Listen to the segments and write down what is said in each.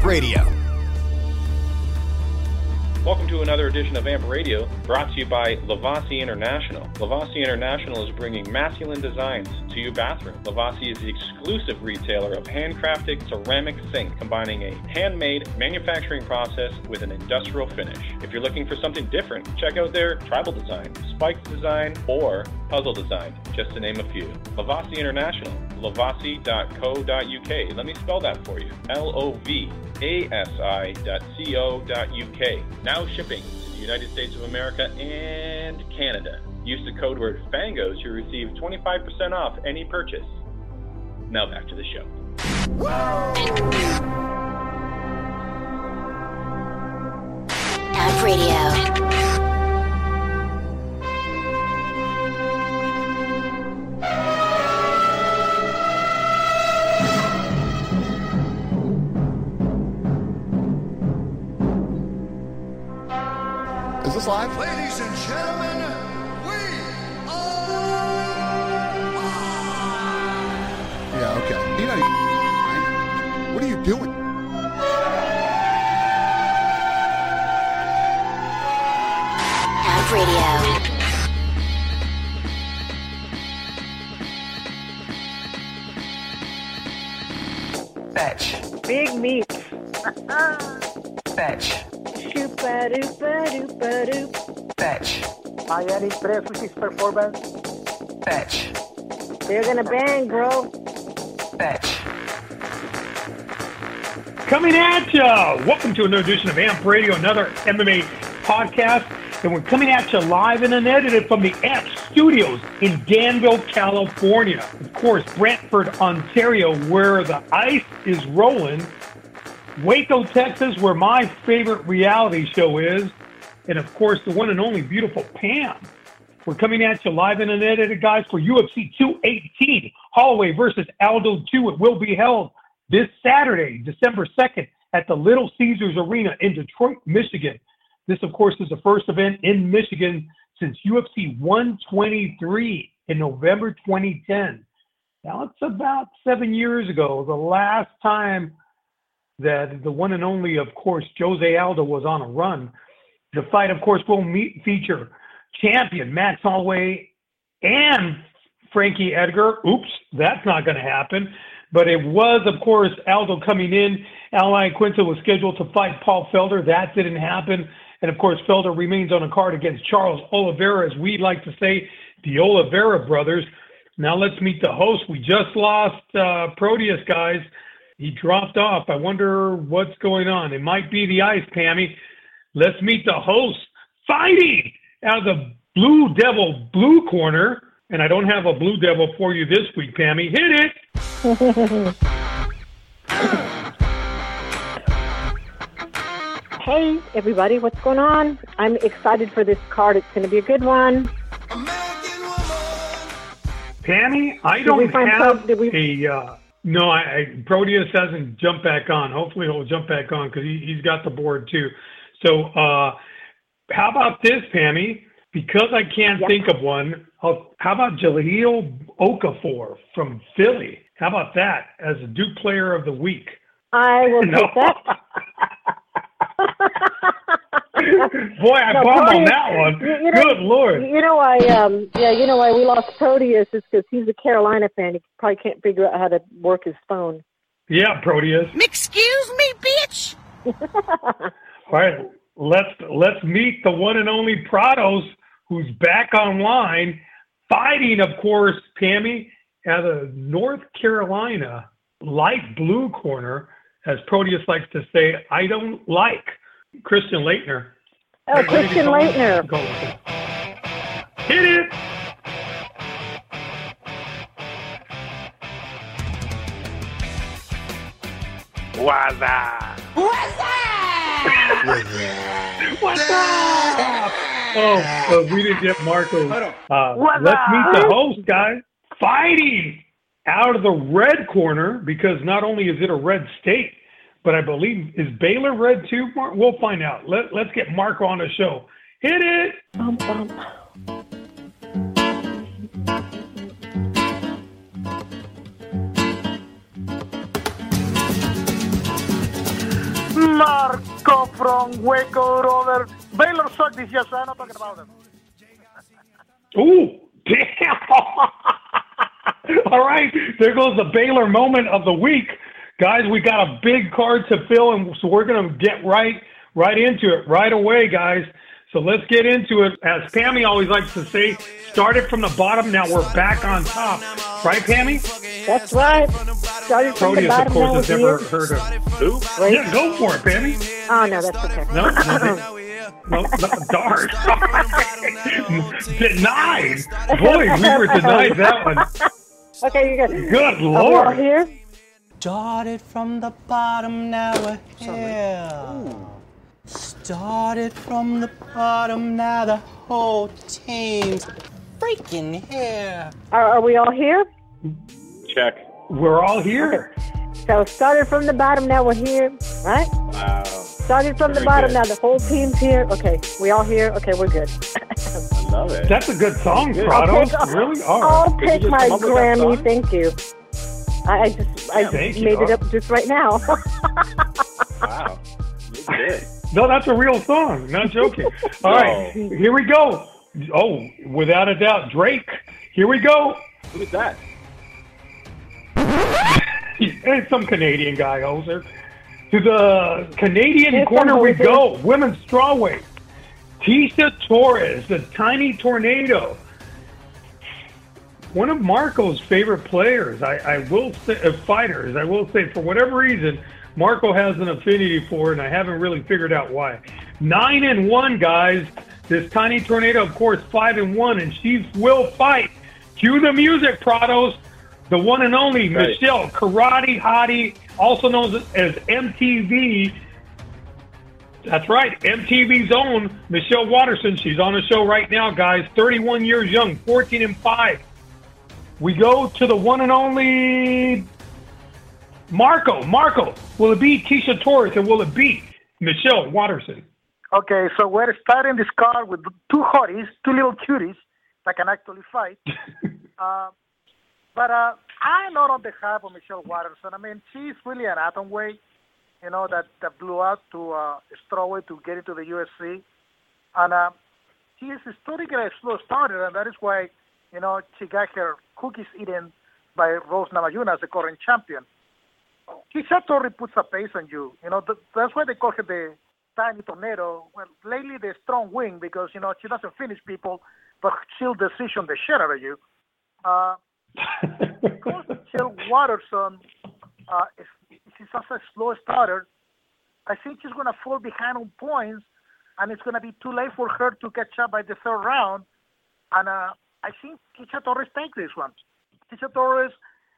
Radio. Welcome to another edition of AMP Radio, brought to you by Lavasi International. Lavasi International is bringing masculine designs to your bathroom. Lavasi is the exclusive retailer of handcrafted ceramic sink, combining a handmade manufacturing process with an industrial finish. If you're looking for something different, check out their tribal design, spiked design, or puzzle design, just to name a few. Lavasi International, lavasi.co.uk. Let me spell that for you. LOVASI.co.uk. Now shipping to the United States of America and Canada. Use the code word FANGO to receive 25% off any purchase. Now back to the show. AMP Radio. Is this live? Ladies and gentlemen, we are live! Yeah, okay. You know, what are you doing? AMP Radio. Fetch. Big meats. Fetch. Shoopa-doopa-doopa-doop. Fetch. Miami Express performance. Fetch. They're gonna bang, bro. Fetch. Coming at ya! Welcome to another edition of AMP Radio, another MMA podcast. And we're coming at you live and unedited from the AMP studios in Danville, California. Of course, Brantford, Ontario, where the ice is rolling. Waco, Texas, where my favorite reality show is. And, of course, the one and only beautiful Pam. We're coming at you live and unedited, guys, for UFC 218. Holloway versus Aldo 2. It will be held this Saturday, December 2nd, at the Little Caesars Arena in Detroit, Michigan. This, of course, is the first event in Michigan since UFC 123 in November 2010. Now, it's about 7 years ago, the last time that the one and only, of course, Jose Aldo was on a run. The fight, of course, will feature champion Max Holloway and Frankie Edgar. Oops, that's not going to happen. But it was, of course, Aldo coming in. Al Iaquinta was scheduled to fight Paul Felder. That didn't happen. And, of course, Felder remains on a card against Charles Oliveira, as we like to say, the Oliveira brothers. Now let's meet the host. We just lost Proteus, guys. He dropped off. I wonder what's going on. It might be the ice, Pammy. Let's meet the host fighting out of the Blue Devil blue corner. And I don't have a Blue Devil for you this week, Pammy. Hit it! Hey, everybody, what's going on? I'm excited for this card. It's going to be a good one. Pammy, I don't have no, Proteus hasn't jumped back on. Hopefully he'll jump back on because he's got the board too. So how about this, Pammy? Because I can't think of one, how about Jahlil Okafor from Philly? How about that as a Duke Player of the Week? I will take that. Boy, I bombed on that one. Good Lord. You know why? You know why we lost Proteus is because he's a Carolina fan. He probably can't figure out how to work his phone. Yeah, Proteus. Excuse me, bitch. All right, let's meet the one and only Prados, who's back online, fighting, of course, Pammy, at a North Carolina light blue corner, as Proteus likes to say, I don't like Christian Laettner. Oh, Christian Laettner. Hit it! What's up? What's up? What's up? Oh, we didn't get Marco. Let's meet the host, guys. Fighting out of the red corner, because not only is it a red state, but I believe, is Baylor red too? We'll find out. Let's get Marco on the show. Hit it! Bump, bump. Don't wake over. Baylor sucked this year, so I'm not talking about them. Ooh, damn. All right, there goes the Baylor moment of the week. Guys, we got a big card to fill, and so we're going to get right into it right away, guys. So let's get into it. As Pammy always likes to say, started from the bottom, now we're back on top. Right, Pammy? That's right. Started from the Proteus, bottom. of course, has now never we're heard of. Who? here. Yeah, go for it, Pammy. Oh, no, that's okay. No, darn. Denied. Boy, we were denied that one. Okay, you got Good Are we all Lord. here? Started from the bottom, now we're here. Started from the bottom, now the whole team's freaking here. Are we all here? Check. We're all here. So started from the bottom, now we're here, right? Wow. Started from the Very bottom, good. now the whole team's here. Okay, we all here. Okay, we're good. I love it. That's a good song, Good. Prados. Really? All right. I'll Did you take just my come up with that Grammy. song? Thank you. I Thank you. made it up just right now. Wow. You did. No, that's a real song. Not joking. All right, here we go. Oh, without a doubt, Drake. Here we go. Who's that? It's some Canadian guy, Hoser. To the Canadian Here's corner some we Hoser. go. Women's strawweight. Tisha Torres, the tiny tornado. One of Marco's favorite players. I will say, fighters. I will say, for whatever reason, Marco has an affinity for it, and I haven't really figured out why. 9-1, guys. This tiny tornado, of course, 5-1, and she will fight. Cue the music, Prados. The one and only Right. Michelle Karate Hottie, also known as MTV. That's right, MTV's own Michelle Watterson. She's on the show right now, guys. 31 years young, 14-5. We go to the one and only Marco. Marco, will it be Tisha Torres or will it be Michelle Watterson? Okay, so we're starting this card with two hotties, two little cuties that can actually fight. But I'm not on the hype of Michelle Watterson. I mean, she's really an atomweight, you know, that blew out to strawweight to get into the UFC. And she is historically a slow starter, and that is why, you know, she got her cookies eaten by Rose Namajunas as the current champion. Tisha Torres puts a pace on you. You know, that's why they call her the tiny tornado. Well, lately the strong wing because, you know, she doesn't finish people, but she'll decision the shit out of you. Because Michelle Watterson she's such a slow starter, I think she's going to fall behind on points, and it's going to be too late for her to catch up by the third round. And I think Tisha Torres takes this one. Tisha Torres,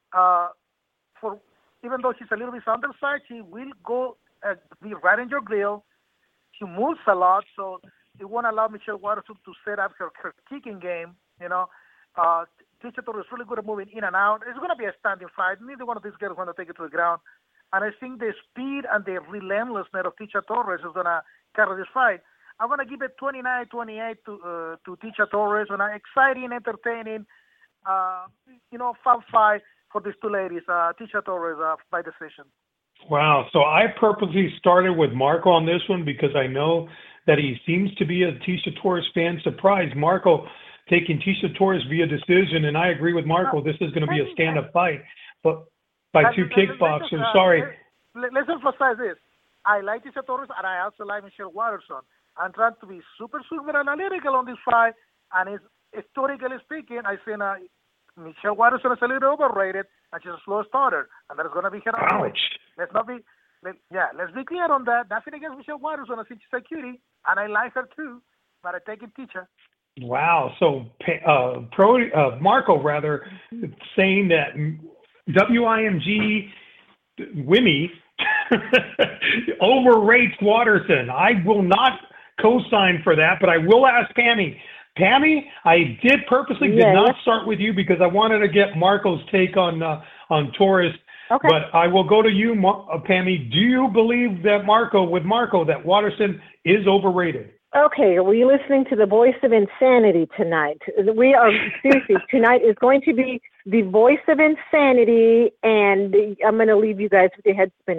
even though she's a little bit undersized, she will go be right in your grill. She moves a lot, so it won't allow Michelle Watterson to set up her kicking game, you know. Tisha Torres is really good at moving in and out. It's going to be a standing fight. Neither one of these girls want to take it to the ground. And I think the speed and the relentlessness of Tisha Torres is going to carry this fight. I'm going to give it 29-28 to Tisha Torres. And exciting, entertaining, fun fight for these two ladies. Tisha Torres by decision. Wow. So I purposely started with Marco on this one because I know that he seems to be a Tisha Torres fan. Surprised Marco taking Tisha Torres via decision, and I agree with Marco. This is going to be a stand-up fight, but by two kickboxers. Sorry. Let's emphasize this. I like Tisha Torres, and I also like Michelle Watterson. I'm trying to be super analytical on this fight, and it's, historically speaking, I think Michelle Watterson is a little overrated, and she's a slow starter, and that is going to be her. Ouch. Let's be clear on that. Nothing against Michelle Watterson. I think she's a cutie, and I like her too, but I take it Tisha. Wow. So Marco, rather, saying that WIMG Wimmy overrates Watterson. I will not co-sign for that, but I will ask Pammy. Pammy, I did not start with you because I wanted to get Marco's take on Torres. Okay. But I will go to you, Pammy. Do you believe that that Watterson is overrated? Okay, are we listening to the voice of insanity tonight? We are, seriously, tonight is going to be the voice of insanity, and I'm going to leave you guys with your head spinning.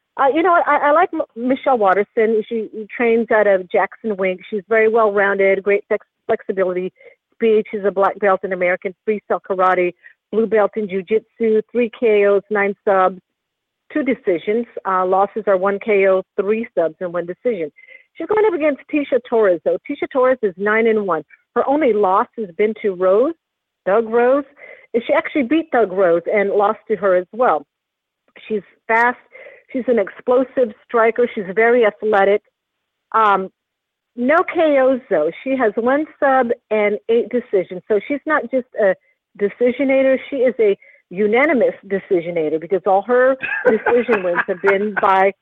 You know what? I like Michelle Waterson. She trains out of Jackson Wink. She's very well-rounded, great flexibility, speed. She's a black belt in American Freestyle Karate, blue belt in Jiu-Jitsu, 3 KOs, 9 subs, 2 decisions. Losses are 1 KO, 3 subs, and 1 decision. She's going up against Tecia Torres, though. Tecia Torres is 9-1. Her only loss has been to Doug Rose. She actually beat Doug Rose and lost to her as well. She's fast. She's an explosive striker. She's very athletic. No KOs, though. She has 1 sub and 8 decisions. So she's not just a decisionator. She is a unanimous decisionator because all her decision wins have been by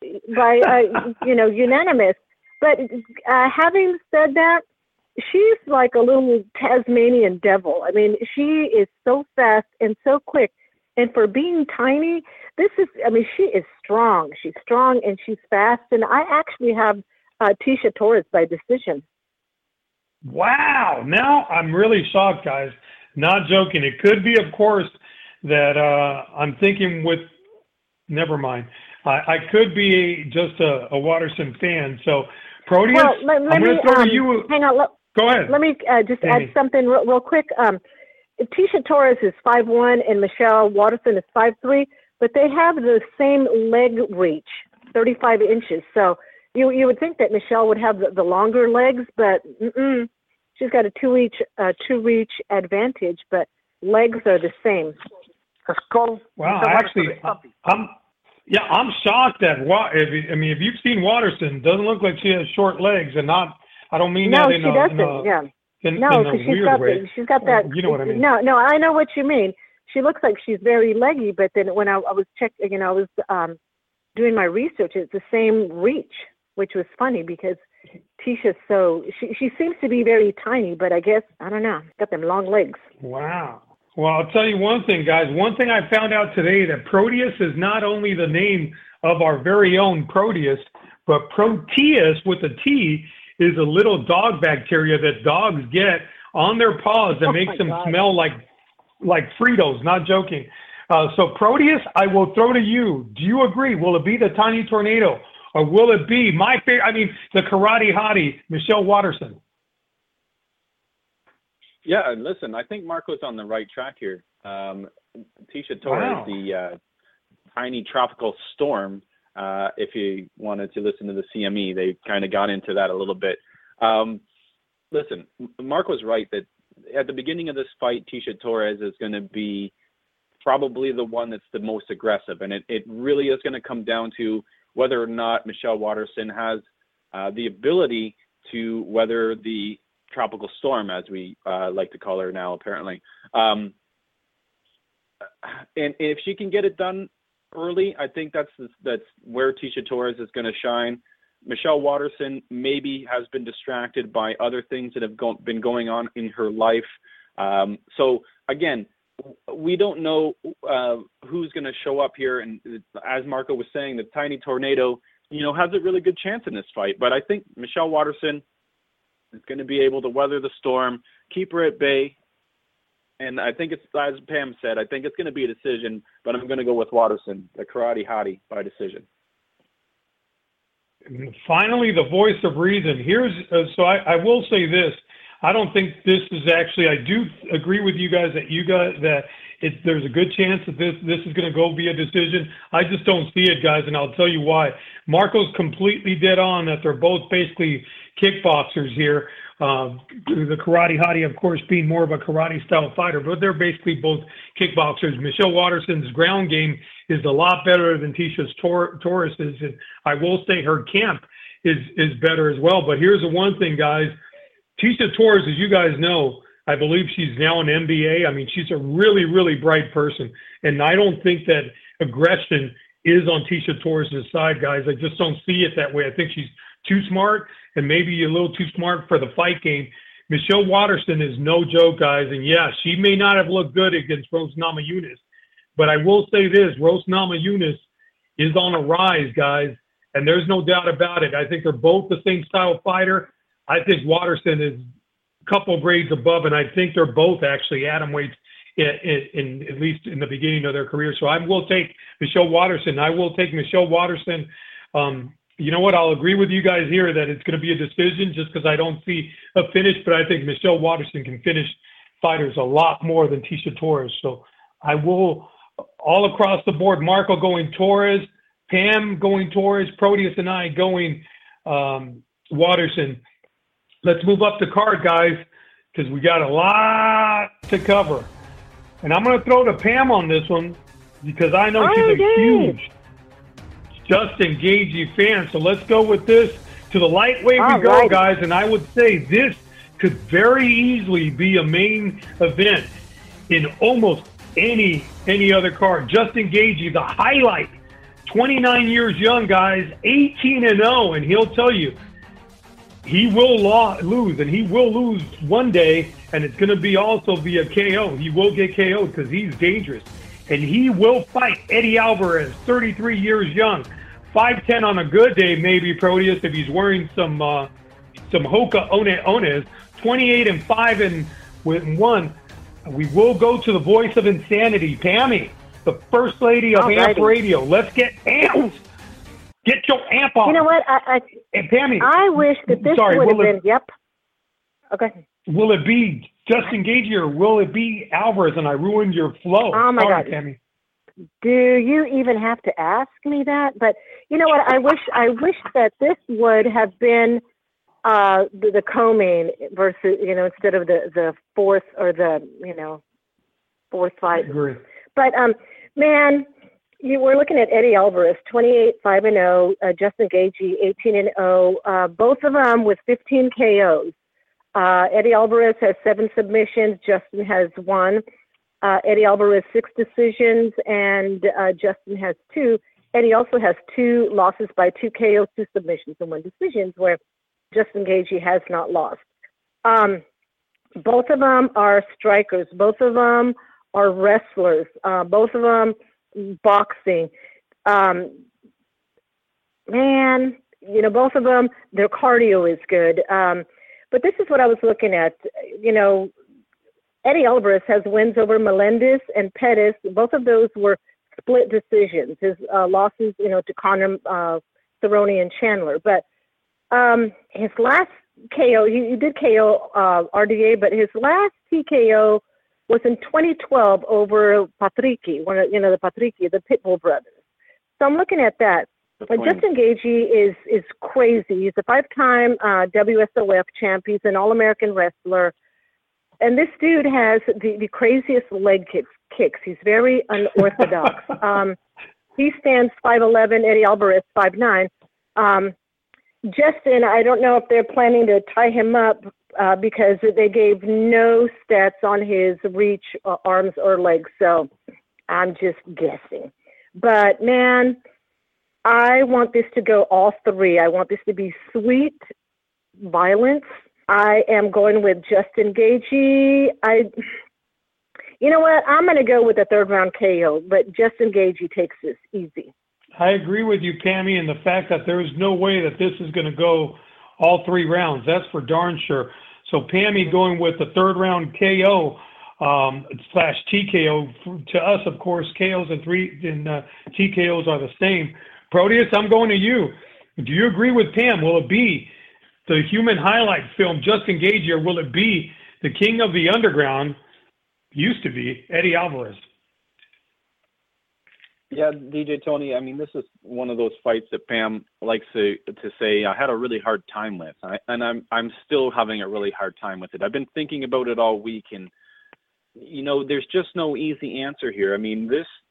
unanimous. But having said that, she's like a little Tasmanian devil. I mean, she is so fast and so quick. And for being tiny, she is strong. She's strong and she's fast. And I actually have Tecia Torres by decision. Wow. Now I'm really shocked, guys. Not joking. It could be, of course, that I'm thinking never mind. I could be just a Watterson fan. So, Proteus, well, I'm going to throw you. Hang on. Go ahead. Let me just add something real quick. Tecia Torres is 5'1" and Michelle Waterson is 5'3", but they have the same leg reach, 35 inches. So you would think that Michelle would have the longer legs, but she's got a two reach advantage, but legs are the same. Wow, actually, I'm shocked at if you've seen Waterson, doesn't look like she has short legs, and not. I don't mean that in she doesn't. Yeah. No, because she's got that. You know what I mean? No, I know what you mean. She looks like she's very leggy, but then when I was checking, I was doing my research. It's the same reach, which was funny because Ticia's she seems to be very tiny, but I guess I don't know. Got them long legs. Wow. Well, I'll tell you one thing, guys. One thing I found out today that Proteus is not only the name of our very own Proteus, but Proteus with a T is a little dog bacteria that dogs get on their paws that makes them smell like Fritos, not joking. So Proteus, I will throw to you. Do you agree? Will it be the Tiny Tornado or will it be my favorite, the Karate Hottie, Michelle Waterson? Yeah, and listen, I think Marco's on the right track here. Tecia Torres, the Tiny Tropical Storm, if you wanted to listen to the CME, they kind of got into that a little bit. Listen, Marco's right that at the beginning of this fight, Tecia Torres is going to be probably the one that's the most aggressive. And it really is going to come down to whether or not Michelle Waterson has the ability to weather the tropical storm, as we like to call her now, apparently. And if she can get it done early, I think that's where Tecia Torres is going to shine. Michelle Waterson maybe has been distracted by other things that have been going on in her life. So again, we don't know who's going to show up here. And as Marco was saying, the Tiny Tornado, has a really good chance in this fight. But I think Michelle Waterson is going to be able to weather the storm, keep her at bay. And I think it's, as Pam said, I think it's going to be a decision, but I'm going to go with Waterson, the Karate Hottie, by decision. Finally, the voice of reason. So I will say this. I don't think this is actually, I do agree with you guys that there's a good chance that this is going to go be a decision. I just don't see it, guys, and I'll tell you why. Marco's completely dead on that they're both basically kickboxers here. The Karate Hottie, of course, being more of a karate-style fighter, but they're basically both kickboxers. Michelle Waterson's ground game is a lot better than Tecia Torres's, and I will say her camp is better as well. But here's the one thing, guys. Tecia Torres, as you guys know, I believe she's now an MBA. She's a really, really bright person, and I don't think that aggression is on Tecia Torres' side, guys. I just don't see it that way. I think she's too smart and maybe a little too smart for the fight game. Michelle Waterson is no joke, guys. And yeah, she may not have looked good against Rose Namajunas, but I will say this, Rose Namajunas is on a rise, guys. And there's no doubt about it. I think they're both the same style fighter. I think Waterson is a couple grades above, and I think they're both actually atom weights in at least in the beginning of their career. So I will take Michelle Waterson. I will take Michelle Waterson. You know what? I'll agree with you guys here that it's going to be a decision just because I don't see a finish, but I think Michelle Waterson can finish fighters a lot more than Tecia Torres. So I will, all across the board, Marco going Torres, Pam going Torres, Proteus and I going Waterson. Let's move up the card, guys, because we got a lot to cover. And I'm going to throw to Pam on this one because I know she's a huge Justin Gaethje fan. So let's go with this. To the lightweight we go, guys. And I would say this could very easily be a main event in almost any other card. Justin Gaethje, the highlight, 29 years young, guys, 18-0, and he'll tell you he will lose, and he will lose one day, and it's going to be also via KO. He will get KO'd because he's dangerous, and he will fight Eddie Alvarez, 33 years young, 5'10" on a good day, maybe Proteus if he's wearing some Hoka Ones, 28-5-1. We will go to the voice of insanity, Pammy, the first lady of AMP Radio. Let's get amped. Get your amp on. You know what? And Pammy, I wish that this would have been. Yep. Okay. Will it be Justin Gaethje or will it be Alvarez? And I ruined your flow. Oh my God, Pammy. Do you even have to ask me that? But you know what? I wish that this would have been the co-main versus instead of the fourth or the fourth fight. I agree. But man, we're looking at Eddie Alvarez, 28-5-0, Justin Gaethje, 18-0, both of them with 15 KOs. Eddie Alvarez has 7 submissions. Justin has 1. Eddie Alvarez 6 decisions, and Justin has 2. Eddie also has 2 losses by 2 KOs, 2 submissions, and 1 decision, where Justin Gaethje has not lost. Both of them are strikers. Both of them are wrestlers. Both of them boxing. Man, both of them, their cardio is good. But this is what I was looking at. Eddie Alvarez has wins over Melendez and Pettis. Both of those were split decisions. His losses, to Conor, Cerrone, and Chandler. But his last KO, he did KO RDA, but his last TKO was in 2012 over Patricky, the Patricky, the Pitbull brothers. So I'm looking at that. But Justin Gaethje is crazy. He's a 5-time WSOF champ. He's an All-American wrestler. And this dude has the craziest leg kicks. He's very unorthodox. He stands 5'11", Eddie Alvarez 5'9". Justin, I don't know if they're planning to tie him up because they gave no stats on his reach, arms, or legs. So I'm just guessing. But, man, I want this to go all 3. I want this to be sweet violence. I am going with Justin Gaethje. You know what? I'm going to go with a 3rd-round KO, but Justin Gaethje takes this easy. I agree with you, Pammy, and the fact that there is no way that this is going to go all 3 rounds. That's for darn sure. So Pammy going with the 3rd-round KO / TKO. To us, of course, KOs and TKOs are the same. Proteus, I'm going to you. Do you agree with Pam? Will it be the human highlight film, Justin Gaethje, or will it be the king of the underground, used to be, Eddie Alvarez? Yeah, DJ Tony, I mean, this is one of those fights that Pam likes to say I had a really hard time with, and I'm still having a really hard time with it. I've been thinking about it all week, and, there's just no easy answer here. I mean,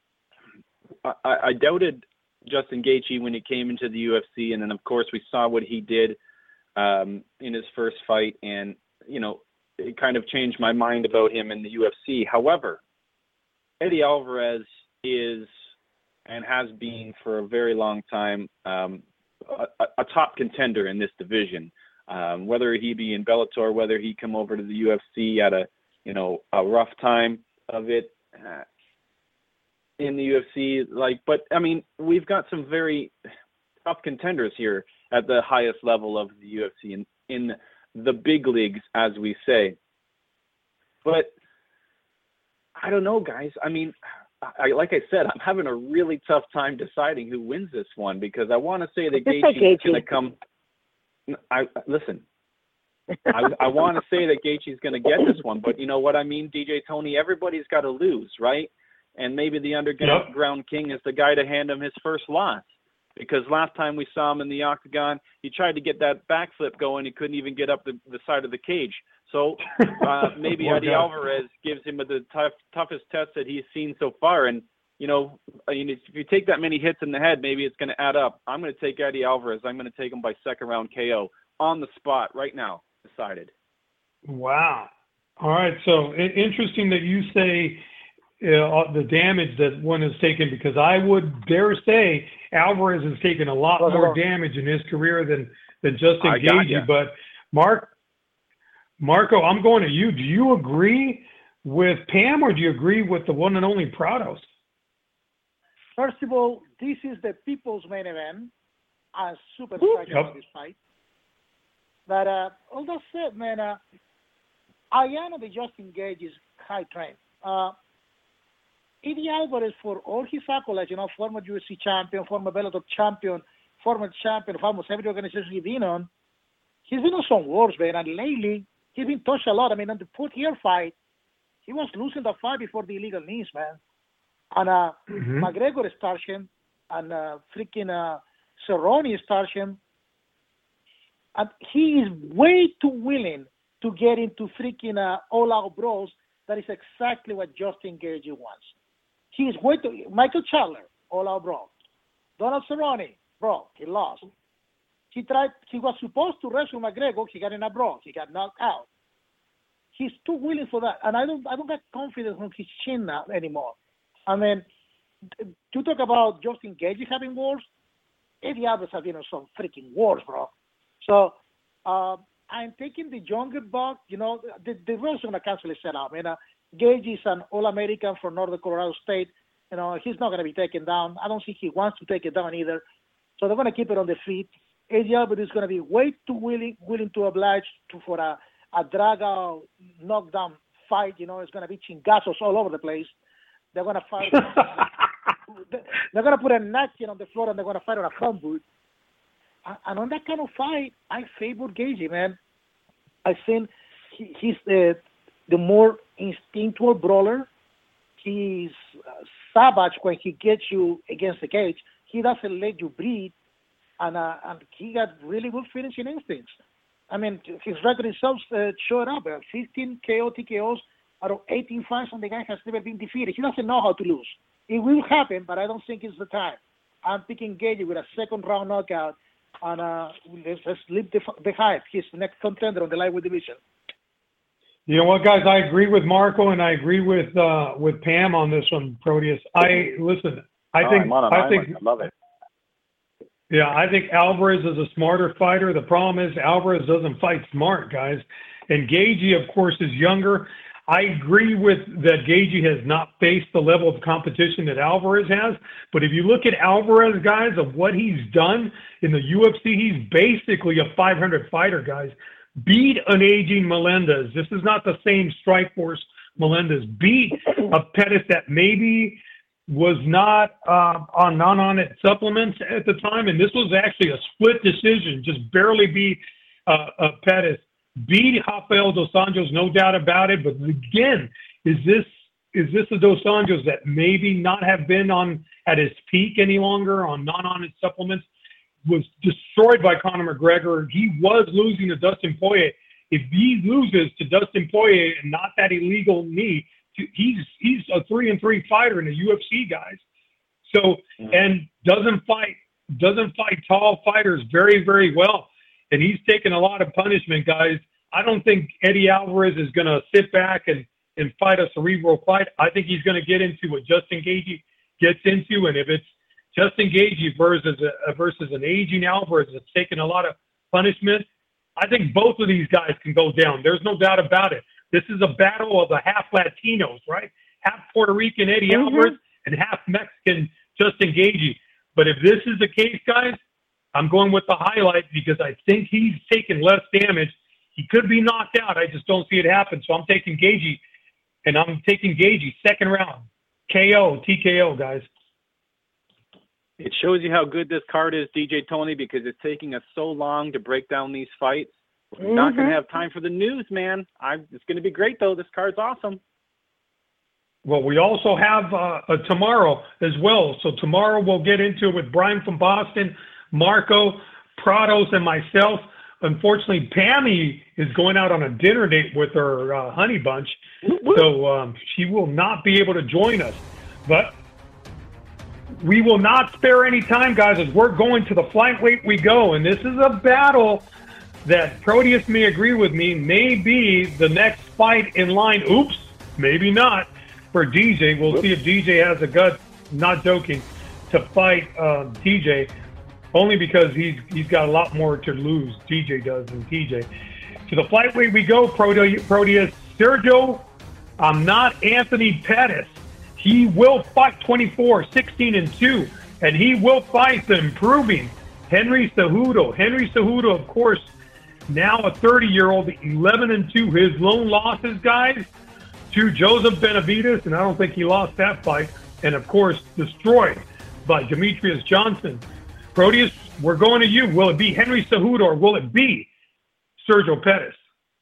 I doubted Justin Gaethje when he came into the UFC, and then, of course, we saw what he did in his first fight, and, it kind of changed my mind about him in the UFC. However, Eddie Alvarez is and has been for a very long time a top contender in this division. Whether he be in Bellator, whether he come over to the UFC at a rough time of it in the UFC, but I mean, we've got some very top contenders here at the highest level of the UFC in the big leagues, as we say. But I don't know, guys. I mean, like I said, I'm having a really tough time deciding who wins this one because I want to say that Gaethje is going to come. Listen. I want to say that Gaethje's going to get this one, but you know what I mean, DJ Tony? Everybody's got to lose, right? And maybe the underground king is the guy to hand him his first loss. Because last time we saw him in the octagon, he tried to get that backflip going. He couldn't even get up the side of the cage. So maybe Eddie Alvarez gives him the toughest test that he's seen so far. And, you know, if you take that many hits in the head, maybe it's going to add up. I'm going to take Eddie Alvarez. I'm going to take him by second round KO on the spot right now. Decided. Wow. All right. So interesting that you say the damage that one has taken, because I would dare say Alvarez has taken a lot more damage in his career than Justin Gaethje. But Marco, I'm going to you. Do you agree with Pam, or do you agree with the one and only Prados? First of all, this is the people's main event. I'm super excited about this fight. But all that said, man, I know that Justin Gaethje is high trained. Eddie Alvarez, for all his accolades, you know, former UFC champion, former Bellator champion, former champion of almost every organization he's been on, he's been on some wars, man. And lately, he's been touched a lot. I mean, on the 4th-year fight, he was losing the fight before the illegal knees, man. And McGregor starched him, and Cerrone starched him. And he is way too willing to get into freaking all-out brawls. That is exactly what Justin Gaethje wants. He is way too... Michael Chandler, all-out brawl. Donald Cerrone, bro, he lost. He was supposed to wrestle McGregor. He got in a brawl. He got knocked out. He's too willing for that. And I don't get confidence on his chin now anymore. I mean, to talk about Justin Gaethje having wars, Eddie Alvarez has been on some freaking wars, bro. So I'm taking the younger buck. You know, the rules going to cancel set up. I mean, Gaethje is an All-American from Northern Colorado State. You know, he's not going to be taken down. I don't think he wants to take it down either. So they're going to keep it on the feet. Eddie Alvarez is going to be way too willing to oblige for a drag-out, knockdown fight. You know, it's going to be chingazos all over the place. They're going to fight. They're going to put a napkin on the floor and they're going to fight on a front boot. And on that kind of fight, I favor Gaethje, man. I think he's the more instinctual brawler. He's savage when he gets you against the cage. He doesn't let you breathe, and he got really good finishing instincts. I mean, his record itself showed up. 15 KO TKOs out of 18 fights, and the guy has never been defeated. He doesn't know how to lose. It will happen, but I don't think it's the time. I'm picking Gaethje with a second-round knockout. And let's leave the hype. He's the next contender on the lightweight division. You know what, guys? I agree with Marco, and I agree with Pam on this one, Proteus. I love it. Yeah, I think Alvarez is a smarter fighter. The problem is Alvarez doesn't fight smart, guys. And Gaethje, of course, is younger. I agree with that Gaethje has not faced the level of competition that Alvarez has. But if you look at Alvarez, guys, of what he's done in the UFC, he's basically a 500 fighter, guys. Beat an aging Melendez. This is not the same Strikeforce Melendez. Beat a Pettis that maybe was not on its supplements at the time. And this was actually a split decision, just barely beat Pettis. Beat Rafael Dos Anjos, no doubt about it. But again, is this a Dos Anjos that maybe not have been at his peak any longer, not on his supplements? Was destroyed by Conor McGregor. He was losing to Dustin Poirier. If he loses to Dustin Poirier and not that illegal knee, he's a 3-3 fighter in the UFC, guys. So and doesn't fight tall fighters very, very well. And he's taken a lot of punishment, guys. I don't think Eddie Alvarez is going to sit back and fight a cerebral fight. I think he's going to get into what Justin Gaethje gets into. And if it's Justin Gaethje versus an aging Alvarez that's taken a lot of punishment, I think both of these guys can go down. There's no doubt about it. This is a battle of the half Latinos, right? Half Puerto Rican Eddie Alvarez and half Mexican Justin Gaethje. But if this is the case, guys, I'm going with the highlight because I think he's taken less damage. He could be knocked out. I just don't see it happen. So I'm taking Gaethje and I'm taking Gaethje second round. KO, TKO, guys. It shows you how good this card is, DJ Tony, because it's taking us so long to break down these fights. We're not going to have time for the news, man. It's going to be great, though. This card's awesome. Well, we also have tomorrow as well. So tomorrow we'll get into it with Brian from Boston, Marco, Prados, and myself. Unfortunately, Pammy is going out on a dinner date with her honey bunch, so she will not be able to join us. But we will not spare any time, guys, as we're going to the flyweight we go. And this is a battle that Proteus may agree with me may be the next fight in line. Oops, maybe not for DJ. We'll see if DJ has the guts, not joking, to fight TJ. Only because he's got a lot more to lose, DJ does, than TJ. To the flyweight we go, Proteus. Sergio, I'm not Anthony Pettis. He will fight 24, 16-2, and he will fight the improving Henry Cejudo. Henry Cejudo, of course, now a 30-year-old, 11-2. His lone losses, guys, to Joseph Benavidez, and I don't think he lost that fight, and, of course, destroyed by Demetrius Johnson. Proteus, we're going to you. Will it be Henry Cejudo or will it be Sergio Pettis?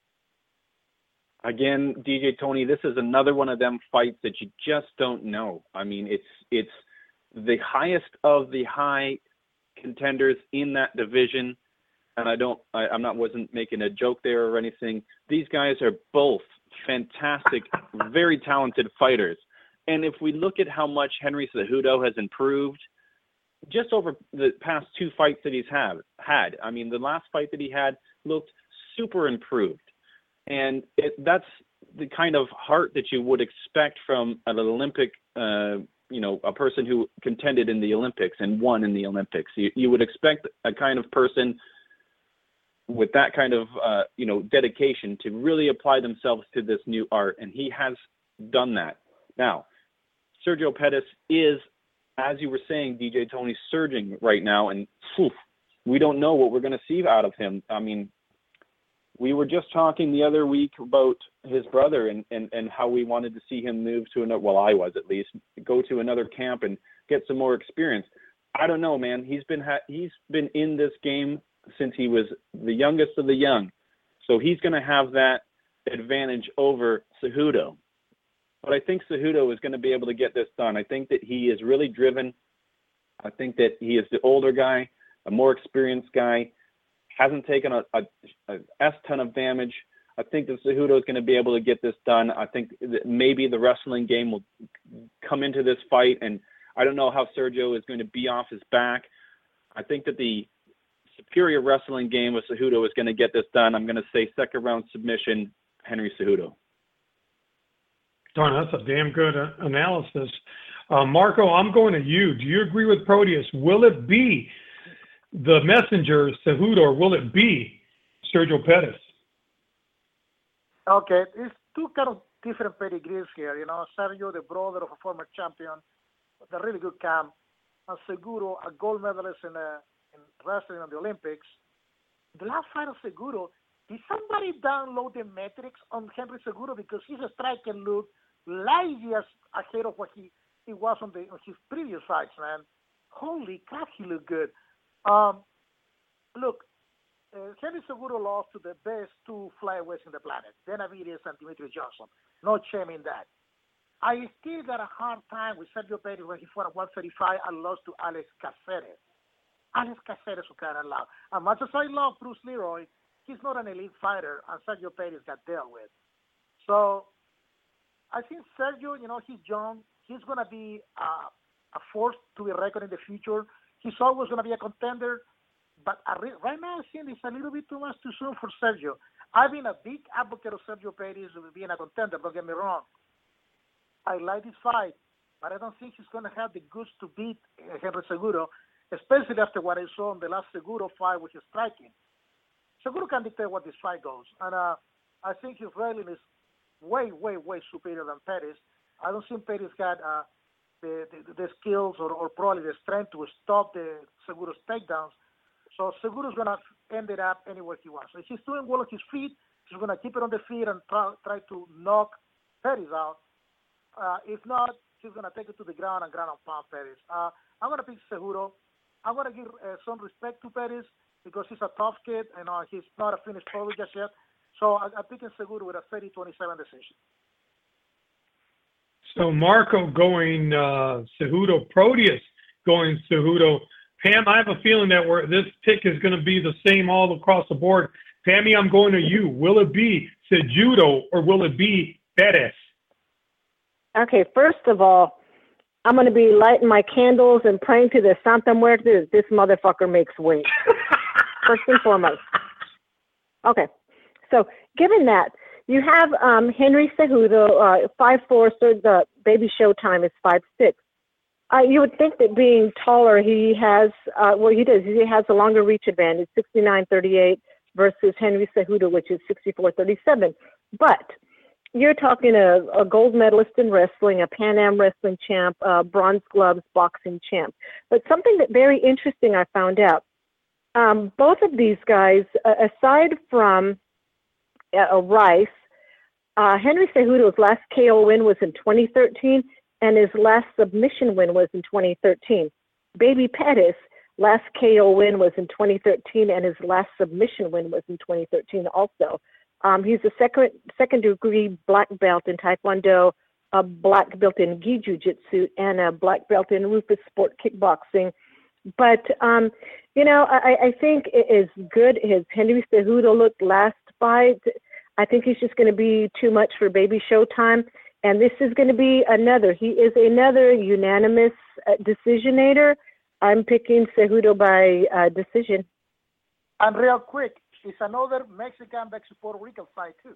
Again, DJ Tony, this is another one of them fights that you just don't know. I mean, it's the highest of the high contenders in that division, and I wasn't making a joke there or anything. These guys are both fantastic, very talented fighters. And if we look at how much Henry Cejudo has improved just over the past two fights that he's had. I mean, the last fight that he had looked super improved. And that's the kind of heart that you would expect from an Olympic, a person who contended in the Olympics and won in the Olympics. You would expect a kind of person with that kind of, dedication to really apply themselves to this new art. And he has done that. Now, Sergio Pettis is, as you were saying, DJ Tony, surging right now, and we don't know what we're going to see out of him. I mean, we were just talking the other week about his brother and how we wanted to see him move to another, well, I was at least, go to another camp and get some more experience. I don't know, man. He's been in this game since he was the youngest of the young. So he's going to have that advantage over Cejudo. But I think Cejudo is going to be able to get this done. I think that he is really driven. I think that he is the older guy, a more experienced guy, hasn't taken a S-ton of damage. I think that Cejudo is going to be able to get this done. I think that maybe the wrestling game will come into this fight, and I don't know how Sergio is going to be off his back. I think that the superior wrestling game of Cejudo is going to get this done. I'm going to say second round submission, Henry Cejudo. Darn, that's a damn good analysis. Marco, I'm going to you. Do you agree with Proteus? Will it be the messenger, Cejudo, or will it be Sergio Pettis? Okay, it's two kind of different pedigrees here. Sergio, the brother of a former champion, with a really good camp, and Cejudo, a gold medalist in wrestling in the Olympics. The last fight of Cejudo, did somebody download the metrics on Henry Cejudo? Because his striker looked light years ahead of what he was on his previous fights, man. Holy crap, he looked good. Look, Henry Cejudo lost to the best two flyweights in the planet, Benavidez and Demetrius Johnson. No shame in that. I still got a hard time with Sergio Pettis when he fought at 135 and lost to Alex Caceres. Alex Caceres was kind of loud. As much as I love Bruce Leroy, he's not an elite fighter, and Sergio Pettis got dealt with. So I think Sergio, he's young. He's going to be a force to be reckoned in the future. He's always going to be a contender. But right now, I think it's a little bit too much too soon for Sergio. I've been a big advocate of Sergio Pettis being a contender, don't get me wrong. I like this fight, but I don't think he's going to have the goods to beat Henry Cejudo, especially after what I saw in the last Cejudo fight, which is striking. Cejudo can dictate what this fight goes, and I think his wrestling is way, way, way superior than Pettis. I don't think Pettis got the skills or probably the strength to stop the Cejudo's takedowns. So Cejudo's going to end it up anywhere he wants. So if he's doing well on his feet, he's going to keep it on the feet and try to knock Pettis out. If not, she's going to take it to the ground and pound Pettis. I'm going to pick Cejudo. I'm going to give some respect to Pettis because he's a tough kid and he's not a finished product just yet. So I'm picking Cejudo with a 30-27 decision. So Marco going Cejudo, Proteus going Cejudo. Pam, I have a feeling that this pick is going to be the same all across the board. Pammy, I'm going to you. Will it be Cejudo or will it be Pettis? Okay, first of all, I'm going to be lighting my candles and praying to the Santa Muerte. This motherfucker makes weight. First and foremost. Okay, so given that, you have Henry Cejudo, 5'4", so the baby showtime is 5'6". You would think that being taller, he has, he does. He has a longer reach advantage, 69.38 versus Henry Cejudo, which is 64.37. But you're talking a gold medalist in wrestling, a Pan Am wrestling champ, bronze gloves boxing champ. But something that very interesting I found out, both of these guys, aside from Rice, Henry Cejudo's last KO win was in 2013, and his last submission win was in 2013. Baby Pettis, last KO win was in 2013, and his last submission win was in 2013 also. He's a second degree black belt in Taekwondo, a black belt in Gi Jiu-Jitsu, and a black belt in Rufus Sport Kickboxing. But, I think as good as Henry Cejudo looked last fight, I think he's just going to be too much for baby showtime. And this is going to be he is another unanimous decisionator. I'm picking Cejudo by decision. And real quick, it's another Mexican versus Puerto Rico fight, too.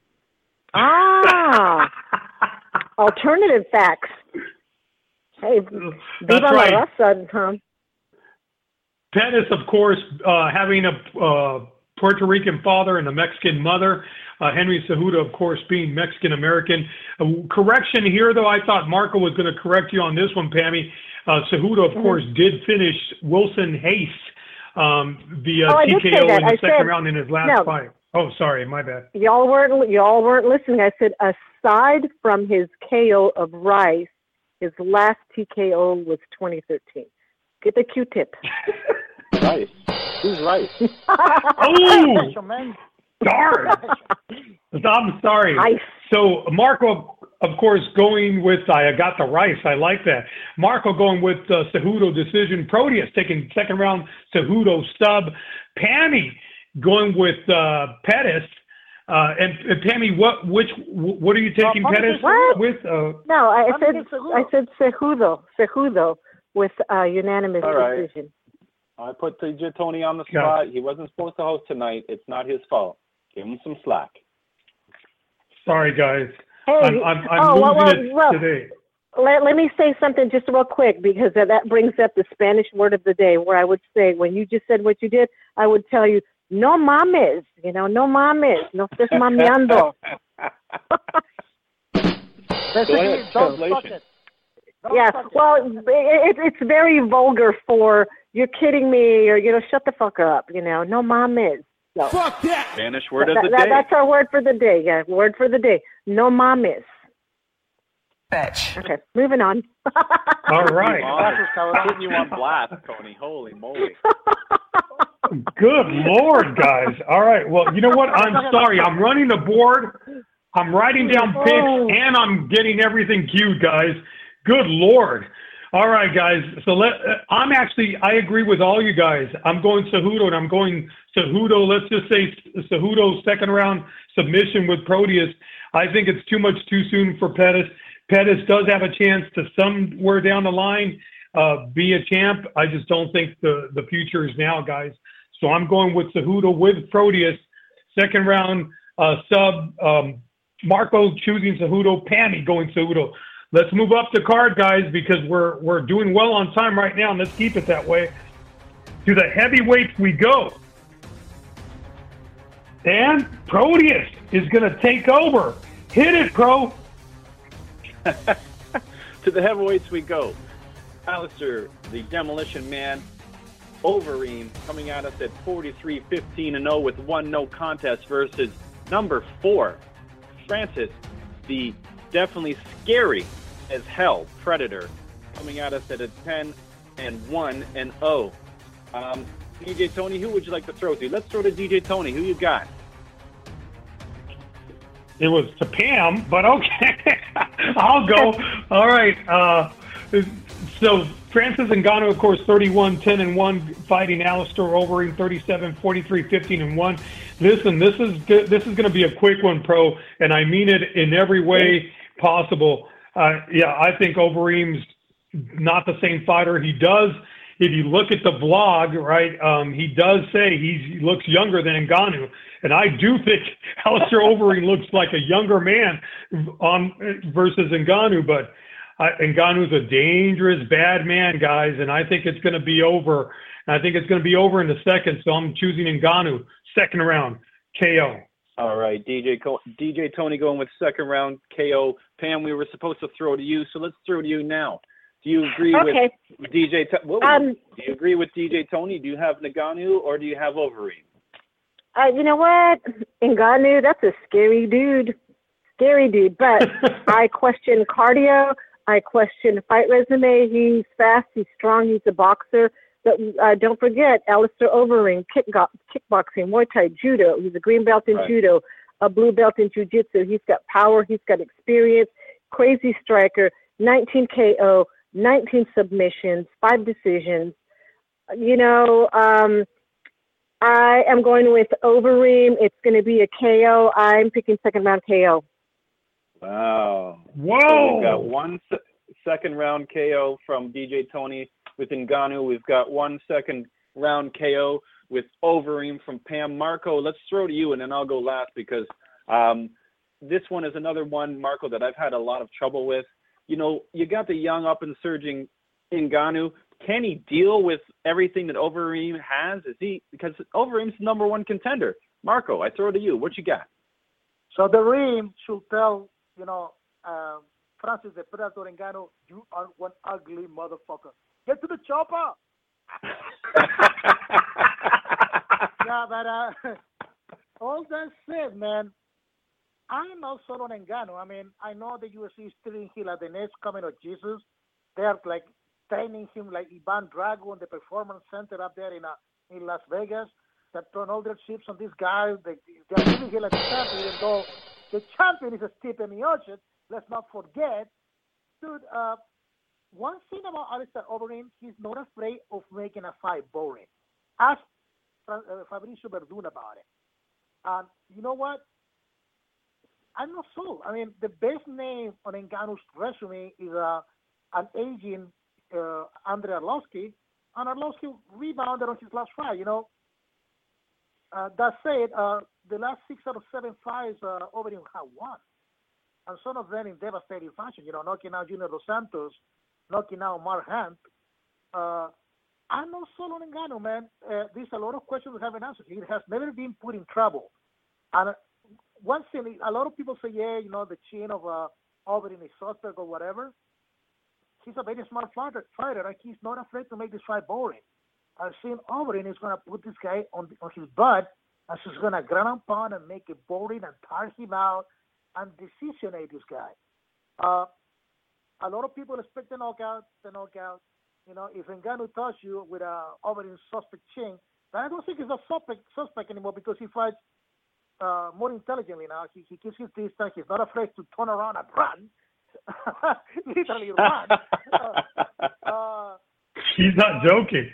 Alternative facts. Hey, that's right. La Raza, Tom. Pettis, of course, having a Puerto Rican father and a Mexican mother. Henry Cejudo, of course, being Mexican-American. Correction here, though, I thought Marco was going to correct you on this one, Pammy. Cejudo, of course, did finish Wilson Hayes via TKO in the second round in his last fight. Oh, sorry, my bad. Y'all weren't listening. I said aside from his KO of Rice, his last TKO was 2013. Get the Q-tip. Rice. Who's Rice? Oh, darn. I'm sorry. Ice. So Marco, of course, going with, I got the Rice. I like that. Marco going with Cejudo decision. Proteus taking second round Cejudo sub. Pammy going with Pettis. And Pammy, what are you taking Pettis with? No, I said Cejudo with unanimous decision. I put TJ Tony on the spot. He wasn't supposed to host tonight. It's not his fault. Give him some slack. Sorry, guys. Hey, I'm losing it today. Let me say something just real quick, because that brings up the Spanish word of the day, where I would say, when you just said what you did, I would tell you, no mames, no mames, no estés mameando. Yeah, well, it's very vulgar for, you're kidding me, or, shut the fuck up, no mames. So, fuck that! Spanish word of the day. That's our word for the day, word for the day. No mames. Fetch. Okay, moving on. All right. I'm putting you on blast, Tony. Holy moly. Good Lord, guys. All right, well, you know what? I'm sorry. I'm running the board. I'm writing down picks, and I'm getting everything queued, guys. Good Lord. All right, guys. So I agree with all you guys. I'm going Cejudo, and I'm going Cejudo. Let's just say Cejudo second round submission with Proteus. I think it's too soon for Pettis. Pettis does have a chance to somewhere down the line be a champ. I just don't think the future is now, guys. So I'm going with Cejudo with Proteus. Second round sub. Marco choosing Cejudo. Pammy going Cejudo. Let's move up the card, guys, because we're doing well on time right now, and let's keep it that way. To the heavyweights we go. And Proteus is going to take over. Hit it, Pro. To the heavyweights we go. Alistair, the Demolition Man, Overeem, coming at us at 43-15-0 with 1 no contest versus number 4, Francis, the definitely scary as hell Predator coming at us at a 10-1-0. DJ Tony, who would you like to throw to? Let's throw to DJ Tony. Who you got? It was to Pam, but okay. I'll go. All right. So Francis Ngannou, of course, 31-10-1, fighting Alistair Overeem, 37-43-15-1. Listen, this is good. This is going to be a quick one, Pro, and I mean it in every way possible. I think Overeem's not the same fighter. He does, if you look at the vlog, right, he does say he looks younger than Ngannou. And I do think Alistair Overeem looks like a younger man versus Ngannou, but Ngannou's a dangerous, bad man, guys, and I think it's going to be over. And I think it's going to be over in the second, so I'm choosing Ngannou, second round, KO. All right, DJ Tony going with second round KO. Pam, we were supposed to throw to you, so let's throw to you now. Do you agree with DJ? Do you agree with DJ Tony? Do you have Ngannou or do you have Overeem? You know what? Ngannou, that's a scary dude. But I question cardio. I question fight resume. He's fast. He's strong. He's a boxer. But don't forget, Alistair Overeem, kickboxing, Muay Thai, judo. He's a green belt in judo, a blue belt in jiu-jitsu. He's got power. He's got experience. Crazy striker. 19 KO, 19 submissions, 5 decisions. I am going with Overeem. It's going to be a KO. I'm picking second round KO. Wow. Whoa. So we've got one second round KO from DJ Tony with Ngannou. We've got 1 second round KO with Overeem from Pam. Marco, let's throw to you, and then I'll go last because this one is another one, Marco, that I've had a lot of trouble with. You got the young up-and-surging Ngannou. Can he deal with everything that Overeem has? Because Overeem's the number one contender. Marco, I throw to you. What you got? So the Reem should tell, Francis the Predator Ngannou, you are one ugly motherfucker. Get to the chopper. Yeah, but all that said, man, I'm not sold on Ngannou. I mean, I know the UFC is treating him like the next coming of Jesus. They're like training him like Ivan Drago in the Performance Center up there in Las Vegas. They're throwing all their chips on this guy. They're treating him like the champion, even though the champion is Stipe Miocic. Let's not forget. Dude, one thing about Alistair Overeem, he's not afraid of making a fight boring. Ask Fabricio Verdun about it. And you know what? I'm not sold. I mean, the best name on Ngannou's resume is an aging Andrei Arlovsky, and Arlovsky rebounded on his last fight, That said, the last 6 out of 7 fights, Overeem had won. And some of them in devastating fashion, knocking out Junior Dos Santos, knocking out Mark Hunt. I'm not sold on Ngannou, man. There's a lot of questions we haven't answered. He has never been put in trouble. And one thing, a lot of people say, the chin of Overeem is suspect or whatever. He's a very smart fighter, and he's not afraid to make this fight boring. I've seen Overeem is going to put this guy on his butt, and she's going to ground and pound and make it boring and tire him out and decisionate this guy. A lot of people expect the knockout. If Ngannou touch you with a Overeem suspect chin, then I don't think he's a suspect anymore because he fights more intelligently now. He keeps his distance. He's not afraid to turn around and run. Literally run. He's not joking.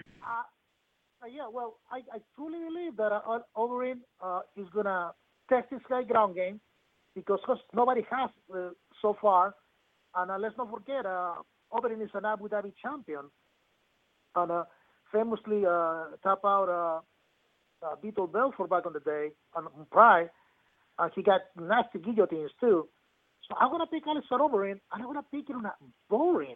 I truly believe that Overeem is going to test this guy ground game because nobody has so far. And let's not forget, Overeem is an Abu Dhabi champion and famously tap out Vitor Belfort back on the day on Pride. He got nasty guillotines too. So I'm going to pick Alistair Overeem, and I'm going to pick it on a boring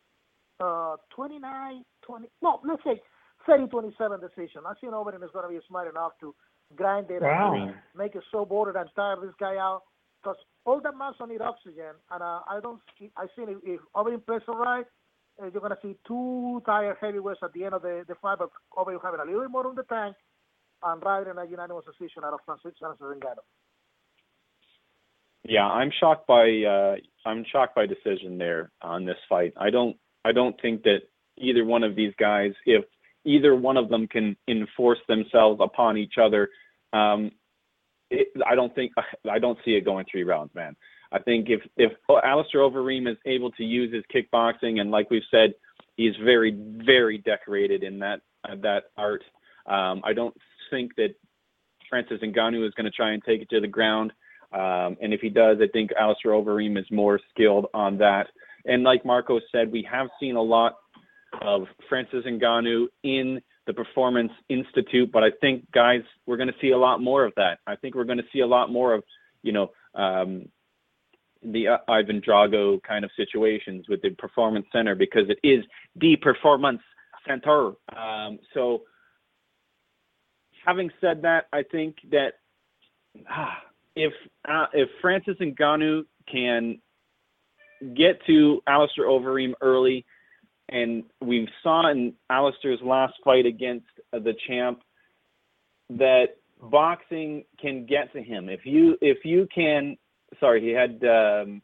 30-27 decision. I think Overeem is going to be smart enough to grind it and make it so boring and tire this guy out. Because all that muscle need oxygen, and I think if Overeem plays all right, you're going to see 2 tired heavyweights at the end of the fight, but Overeem having a little bit more on the tank and riding a unanimous decision out of Francis Ngannou. Yeah, I'm shocked by decision there on this fight. I don't think that either one of these guys, if either one of them can enforce themselves upon each other, I don't see it going 3 rounds, man. I think if Alistair Overeem is able to use his kickboxing, and like we've said, he's very, very decorated in that art. I don't think that Francis Ngannou is going to try and take it to the ground. And if he does, I think Alistair Overeem is more skilled on that. And like Marco said, we have seen a lot of Francis Ngannou in the Performance Institute, but I think, guys, we're going to see a lot more of that. I think we're going to see a lot more of, the Ivan Drago kind of situations with the Performance Center, because it is the Performance Center. So having said that, I think that if Francis Ngannou can get to Alistair Overeem early, and we've saw in Alistair's last fight against the champ that boxing can get to him. If you can, he had Verdum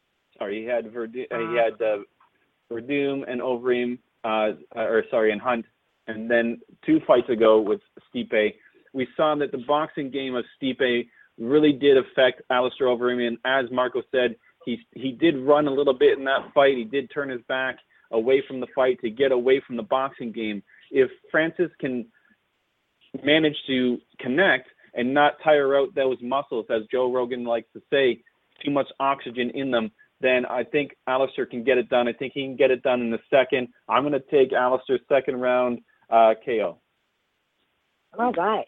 and Overeem, and Hunt, and then 2 fights ago with Stipe, we saw that the boxing game of Stipe really did affect Alistair Overeem. And as Marco said, he did run a little bit in that fight. He did turn his back away from the fight to get away from the boxing game. If Francis can manage to connect and not tire out those muscles, as Joe Rogan likes to say, too much oxygen in them, then I think Alistair can get it done. I think he can get it done in the second. I'm going to take Alistair's second round KO. All right.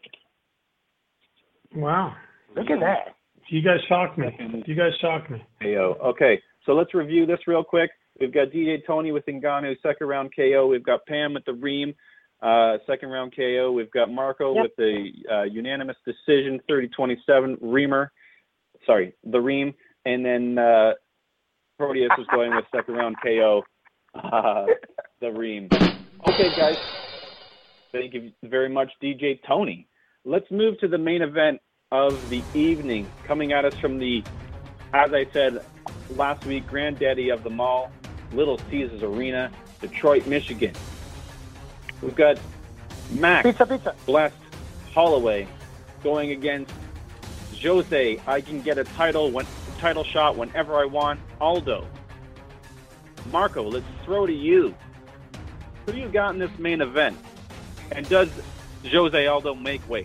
Wow. Look at that. You guys shocked me. KO. Okay, so let's review this real quick. We've got DJ Tony with Ngannou, second round KO. We've got Pam with the Reem, second round KO. We've got Marco with the unanimous decision, 30-27, the Reem. And then Proteus is going with second round KO, the Reem. Okay, guys. Thank you very much, DJ Tony. Let's move to the main event of the evening, coming at us from the, as I said last week, granddaddy of them all, Little Caesars Arena, Detroit, Michigan. We've got Max Blessed Holloway going against Jose. I can get a title shot whenever I want, Aldo. Marco, let's throw to you. Who do you got in this main event? And does Jose Aldo make weight?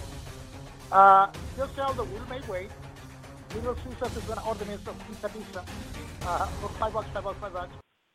Jose Aldo will make weight. Little Caesars is going to order me some pizza. For $5.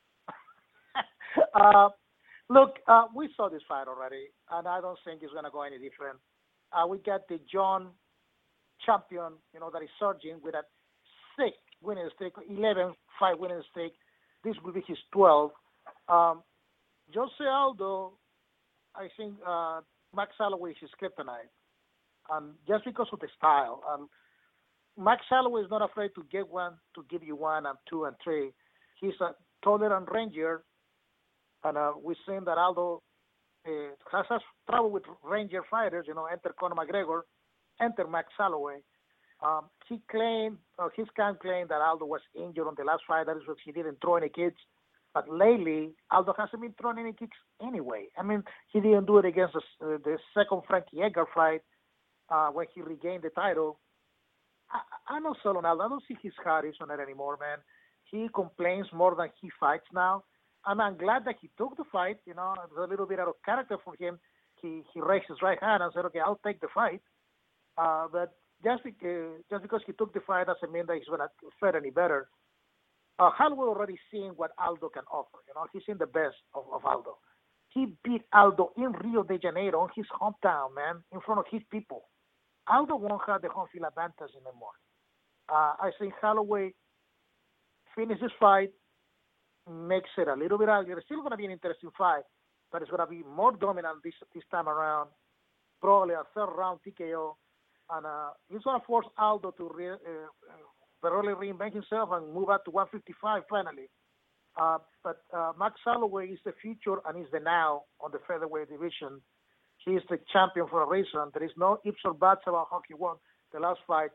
Look, we saw this fight already, and I don't think it's going to go any different. We got the John champion, that is surging with a 6 winning streak, 11-5 winning streak. This will be his 12th. Jose Aldo, I think Max Holloway is his kryptonite. Just because of the style. Max Holloway is not afraid to get one, to give you 1 and 2 and 3. He's a tolerant ranger, and we've seen that Aldo has trouble with ranger fighters. Enter Conor McGregor, enter Max Holloway. His camp claimed that Aldo was injured on the last fight. That is why he didn't throw any kicks. But lately, Aldo hasn't been throwing any kicks anyway. I mean, he didn't do it against the second Frankie Edgar fight when he regained the title. I'm not sold on Aldo. I don't see his heart is on it anymore, man. He complains more than he fights now. And I'm glad that he took the fight. It's a little bit out of character for him. He raised his right hand and said, okay, I'll take the fight. But just because he took the fight doesn't mean that he's going to fare any better. Holloway already seen what Aldo can offer. He's seen the best of Aldo. He beat Aldo in Rio de Janeiro, in his hometown, man, in front of his people. Aldo won't have the home field advantage anymore. I think Holloway finishes this fight, makes it a little bit ugly. It's still going to be an interesting fight, but it's going to be more dominant this time around. Probably a third round TKO. And he's going to force Aldo to really reinvent himself and move up to 155 finally. But Max Holloway is the future and is the now on the featherweight division. He is the champion for a reason. There is no ifs or buts about how he won the last fight.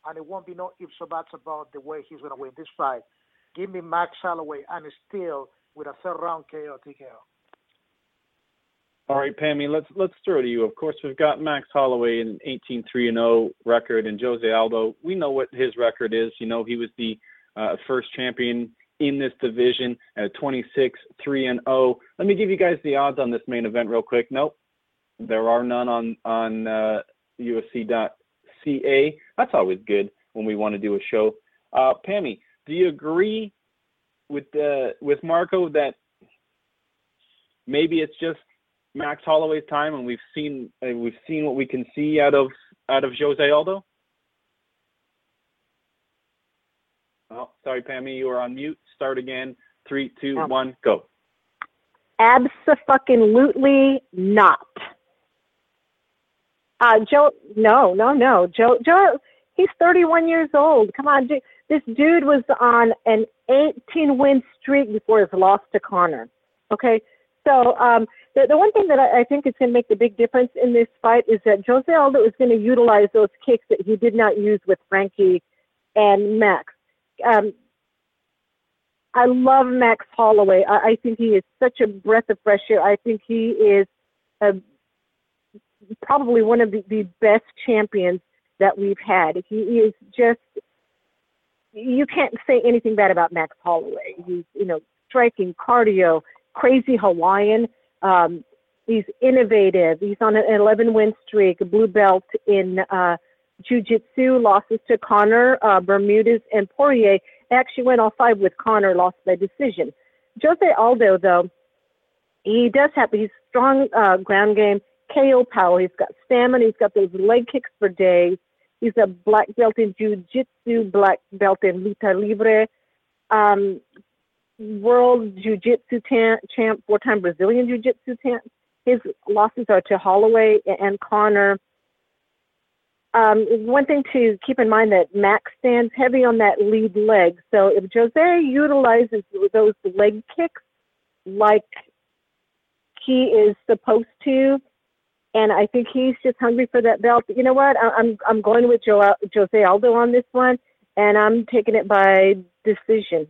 and it won't be no ifs or buts about the way he's going to win this fight. Give me Max Holloway, and still with a third-round KO, TKO. All right, Pammy, let's throw to you. Of course, we've got Max Holloway an 18-3-0 record, and Jose Aldo. We know what his record is. You know, he was the first champion in this division at 26-3-0. Let me give you guys the odds on this main event real quick. Nope, there are none on UFC.ca. That's always good when we want to do a show. Pammy, do you agree with Marco that maybe it's just Max Holloway's time, and we've seen what we can see out of Jose Aldo? Oh, sorry, Pammy, you are on mute. Start again. 3, 2, 1, go. Abso-fucking-lutely not. Joe, no. Joe, he's 31 years old. Come on, this dude was on an 18-win streak before his loss to Conor. Okay, so the one thing that I think is going to make the big difference in this fight is that Jose Aldo is going to utilize those kicks that he did not use with Frankie and Max. I love Max Holloway. I think he is such a breath of fresh air. I think he is probably one of the best champions that we've had. He is just, you can't say anything bad about Max Holloway. He's, striking, cardio, crazy Hawaiian. He's innovative. He's on an 11-win streak, a blue belt in jiu-jitsu, losses to Conor, Bermudez, and Poirier. Actually went all 5 with Conor, lost by decision. Jose Aldo, though, he's strong ground game, KO power. He's got stamina. He's got those leg kicks for days. He's a black belt in jiu-jitsu, black belt in lucha libre, world jiu-jitsu champ, 4-time Brazilian jiu-jitsu champ. His losses are to Holloway and Conor. One thing to keep in mind that Max stands heavy on that lead leg. So if Jose utilizes those leg kicks like he is supposed to, and I think he's just hungry for that belt. You know what? I'm going with Jose Aldo on this one, and I'm taking it by decision.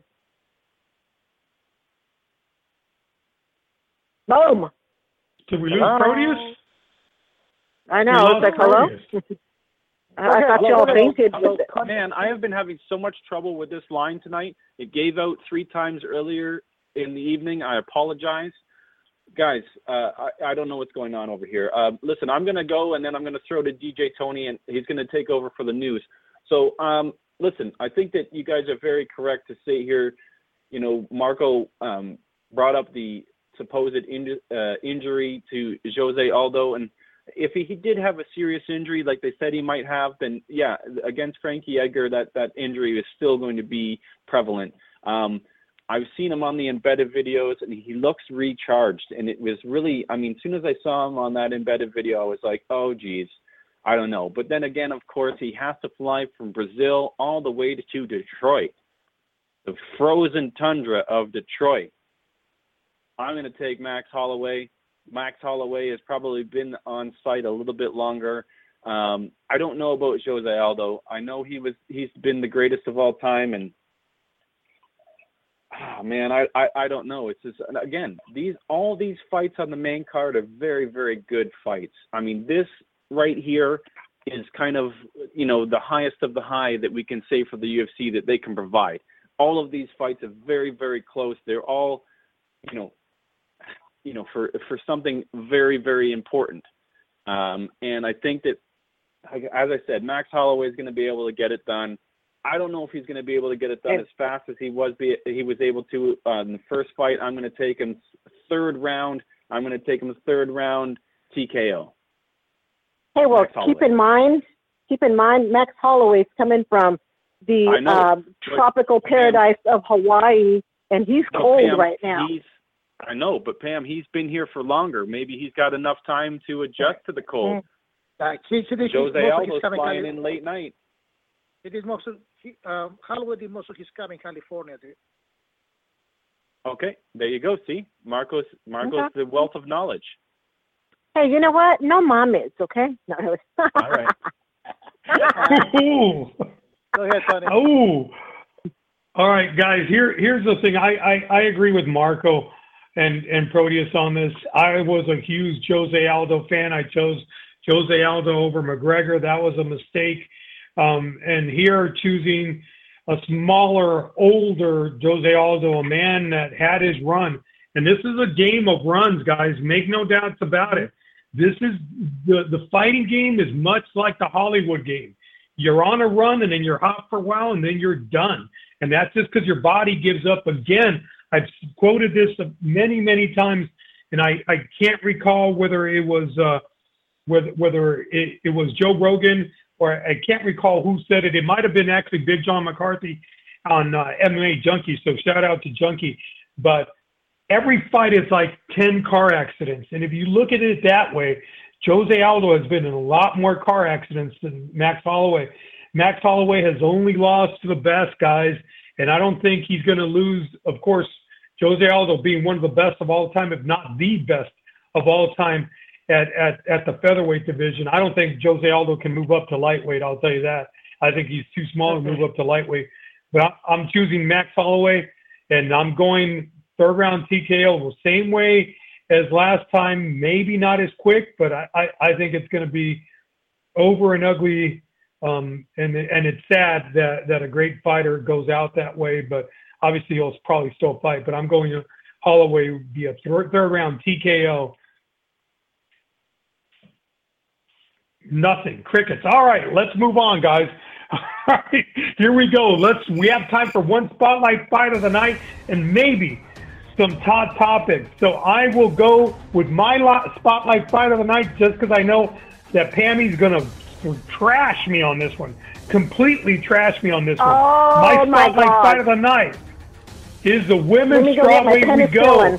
Boom. Did we lose Proteus? I know. It's like, hello? I thought y'all fainted. Man, I have been having so much trouble with this line tonight. It gave out 3 times earlier in the evening. I apologize. Guys, I don't know what's going on over here. Listen, I'm going to go, and then I'm going to throw to DJ Tony, and he's going to take over for the news. So, listen, I think that you guys are very correct to say here, Marco brought up the supposed injury to Jose Aldo, and if he did have a serious injury like they said he might have, then yeah, against Frankie Edgar, that injury is still going to be prevalent. I've seen him on the embedded videos, and he looks recharged, and it was really, as soon as I saw him on that embedded video, I was like, oh geez, I don't know. But then again, of course, he has to fly from Brazil all the way to Detroit, the frozen tundra of Detroit. I'm going to take Max Holloway. Max Holloway has probably been on site a little bit longer. I don't know about Jose Aldo. I know he's been the greatest of all time, and man, I don't know. It's just, again, all these fights on the main card are very, very good fights. This right here is kind of, the highest of the high that we can say for the UFC that they can provide. All of these fights are very, very close. They're all, for something very, very important. And I think that, as I said, Max Holloway is going to be able to get it done. I don't know if he's going to be able to get it done as fast as he was able to in the first fight. I'm going to take him third round. I'm going to take him third round TKO. Hey, well, keep in mind, Max Holloway's coming from the tropical paradise of Hawaii, and he's cold Pam, right now. I know, but Pam, he's been here for longer. Maybe he's got enough time to adjust to the cold. Jose Aldo's flying in late night. It is Holloway did most of his camp in California, dude. Okay, there you go. See, Marco's the wealth of knowledge. Hey, you know what? No mom is, okay? No. All right. Go ahead, Tony. Oh, all right, guys. Here's the thing. I agree with Marco and Proteus on this. I was a huge Jose Aldo fan. I chose Jose Aldo over McGregor. That was a mistake. And here choosing a smaller, older Jose Aldo, a man that had his run. And this is a game of runs, guys. Make no doubts about it. This is the fighting game is much like the Hollywood game. You're on a run and then you're hot for a while and then you're done. And that's just because your body gives up. Again, I've quoted this many, many times, and I can't recall whether it was whether it was Joe Rogan or I can't recall who said it. It might have been actually Big John McCarthy on MMA Junkie. So shout out to Junkie. But every fight is like 10 car accidents. And if you look at it that way, Jose Aldo has been in a lot more car accidents than Max Holloway. Max Holloway has only lost to the best, guys, and I don't think he's going to lose. Of course, Jose Aldo being one of the best of all time, if not the best of all time at the featherweight division. I don't think Jose Aldo can move up to lightweight, I'll tell you that. I think he's too small to move up to lightweight. But I'm choosing Max Holloway, and I'm going third round TKO the same way as last time, maybe not as quick, but I think it's going to be over and ugly. And it's sad that a great fighter goes out that way, but obviously he'll probably still fight. But I'm going to Holloway be a third round TKO. Nothing. Crickets. All right, let's move on, guys. All right, here we go. We have time for one spotlight fight of the night and maybe some hot topics. So I will go with my spotlight fight of the night just because I know that Pammy's going to trash me on this one. Completely trash me on this one. Oh, my spotlight fight of the night is the women's strawweight we go.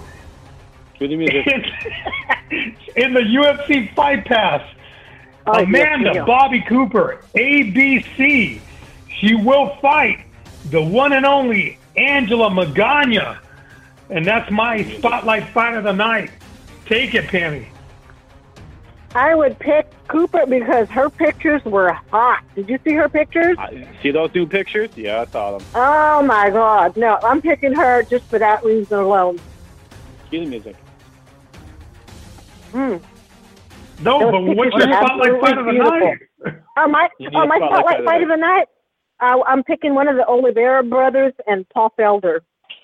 In the UFC Fight Pass. Amanda Bobby Cooper, ABC. She will fight the one and only Angela Magana. And that's my spotlight fight of the night. Take it, Pammy. I would pick Cooper because her pictures were hot. Did you see her pictures? See those new pictures? Yeah, I saw them. Oh, my God. No, I'm picking her just for that reason alone. Cue the music. No, but what's your spotlight fight of the night? My spotlight fight of the night, I'm picking one of the Oliveira brothers and Paul Felder.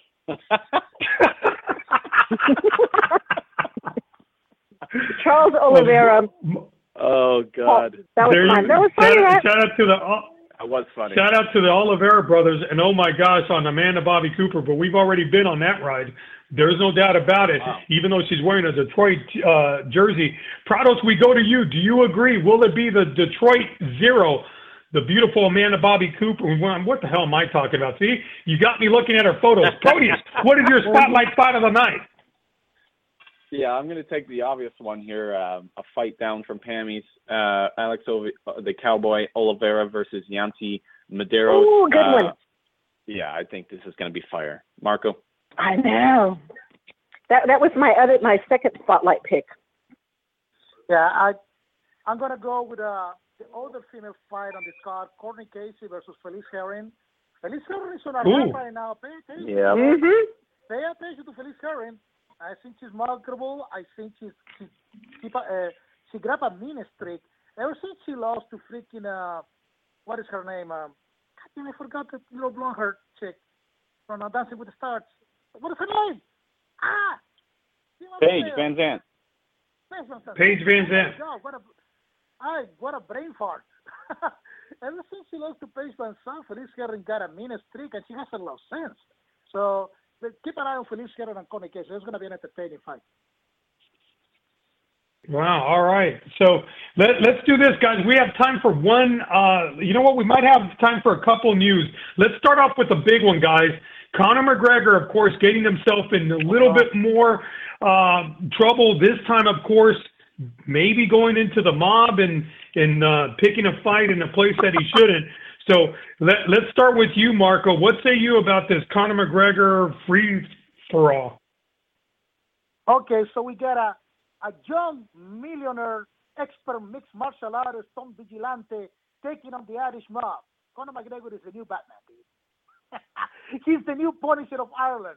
Charles Oliveira. Oh God, that was fun. That was funny, right? Shout out to the. That was funny. Shout out to the Oliveira brothers, and oh my gosh, on Amanda Bobby Cooper. But we've already been on that ride. There's no doubt about it. Wow. Even though she's wearing a Detroit jersey, Prados, we go to you. Do you agree? Will it be the Detroit Zero? The beautiful Amanda Bobby Cooper. What the hell am I talking about? See, you got me looking at her photos. Proteus, what is your spotlight fight of the night? Yeah, I'm going to take the obvious one here. A fight down from Pammy's. Alex the Cowboy Oliveira versus Yancy Medeiros. Ooh, good one. Yeah, I think this is going to be fire. Marco? I know. That was my second spotlight pick. Yeah, I'm going to go with the other female fight on this card, Courtney Casey versus Felice Herring. Felice Herring is on a run right now. Pay attention. Yeah. Pay attention to Felice Herring. I think she's marketable. I think she grabbed a mean streak. Ever since she lost to freaking, what is her name? God damn, I forgot the little blonde-haired chick from Dancing with the Stars. What is her name? Paige Van Zandt. Paige Van Zandt. What a brain fart. Ever since she lost to Paige Van Zandt, Felice Herring got a mean streak, and she has a lot of sense. So keep an eye on Felice Herring and Courtney Casey. It's going to be an entertaining fight. Wow. All right. So let's do this, guys. We have time for one. You know what? We might have time for a couple news. Let's start off with the big one, guys. Conor McGregor, of course, getting himself in a little bit more trouble this time, of course, maybe going into the mob and picking a fight in a place that he shouldn't. So let's start with you, Marco. What say you about this Conor McGregor free-for-all? Okay, so we got a young millionaire, expert mixed martial artist, Tom Vigilante, taking on the Irish mob. Conor McGregor is the new Batman, dude. He's the new Punisher of Ireland.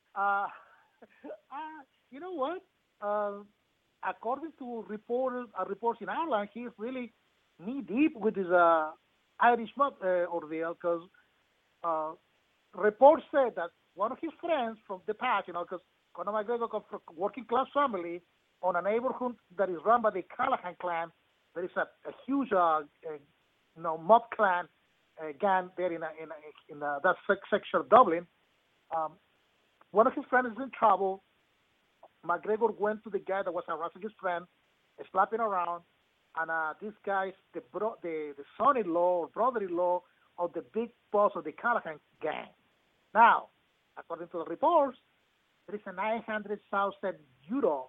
You know what? According to reports in Ireland, he's really knee deep with his Irish mob ordeal, because reports said that one of his friends from the past, because Conor McGregor comes from a working class family on a neighborhood that is run by the Callahan clan. There is a huge mob clan gang there in that section of Dublin. One of his friends is in trouble. McGregor went to the guy that was harassing his friend, slapping around, and this guy's the son-in-law or brother-in-law of the big boss of the Callahan gang. Now, according to the reports, there is a 900,000 euro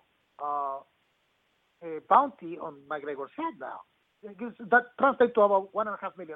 bounty on McGregor's head now. That translates to about $1.5 million.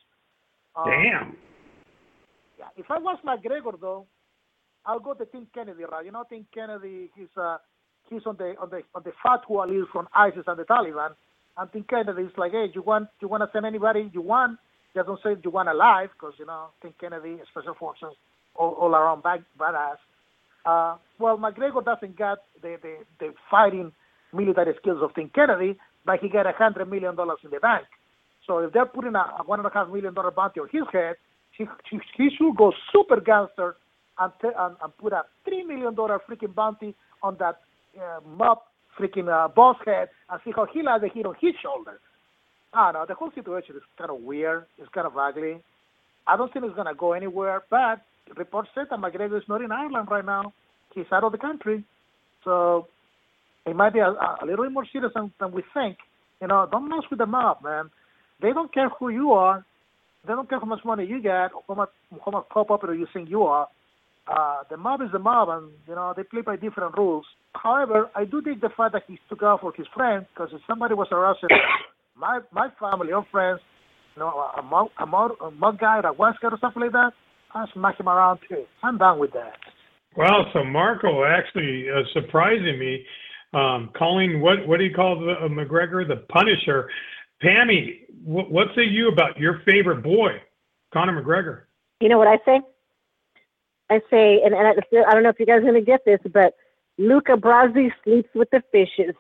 Damn. Yeah, if I was McGregor though, I'll go the Tim Kennedy route. Tim Kennedy, he's on the fatwa list from ISIS and the Taliban. And Tim Kennedy is like, hey, you want to send anybody you want? Just don't say you want alive, because Tim Kennedy, Special Forces, all around badass. Well, McGregor doesn't got the fighting military skills of Tim Kennedy, but he got $100 million in the bank. So if they're putting a $1.5 million bounty on his head, he should go super gangster and put a $3 million freaking bounty on that mob freaking boss head and see how he lands the hit on his shoulder. I don't know. The whole situation is kind of weird. It's kind of ugly. I don't think it's going to go anywhere, but reports said that McGregor is not in Ireland right now. He's out of the country. So it might be a little bit more serious than we think. Don't mess with the mob, man. They don't care who you are. They don't care how much money you get or how much popular you think you are. The mob is the mob, and they play by different rules. However, I do think the fact that he took out for his friend, because if somebody was harassing my family or friends, a mob guy or a West guy or something like that, I'll smack him around too. I'm done with that. Well, so Marco actually surprising me, calling what do you call McGregor the Punisher? Pammy, what say you about your favorite boy, Conor McGregor? You know what I say? I say, and I don't know if you guys are going to get this, but Luca Brasi sleeps with the fishes.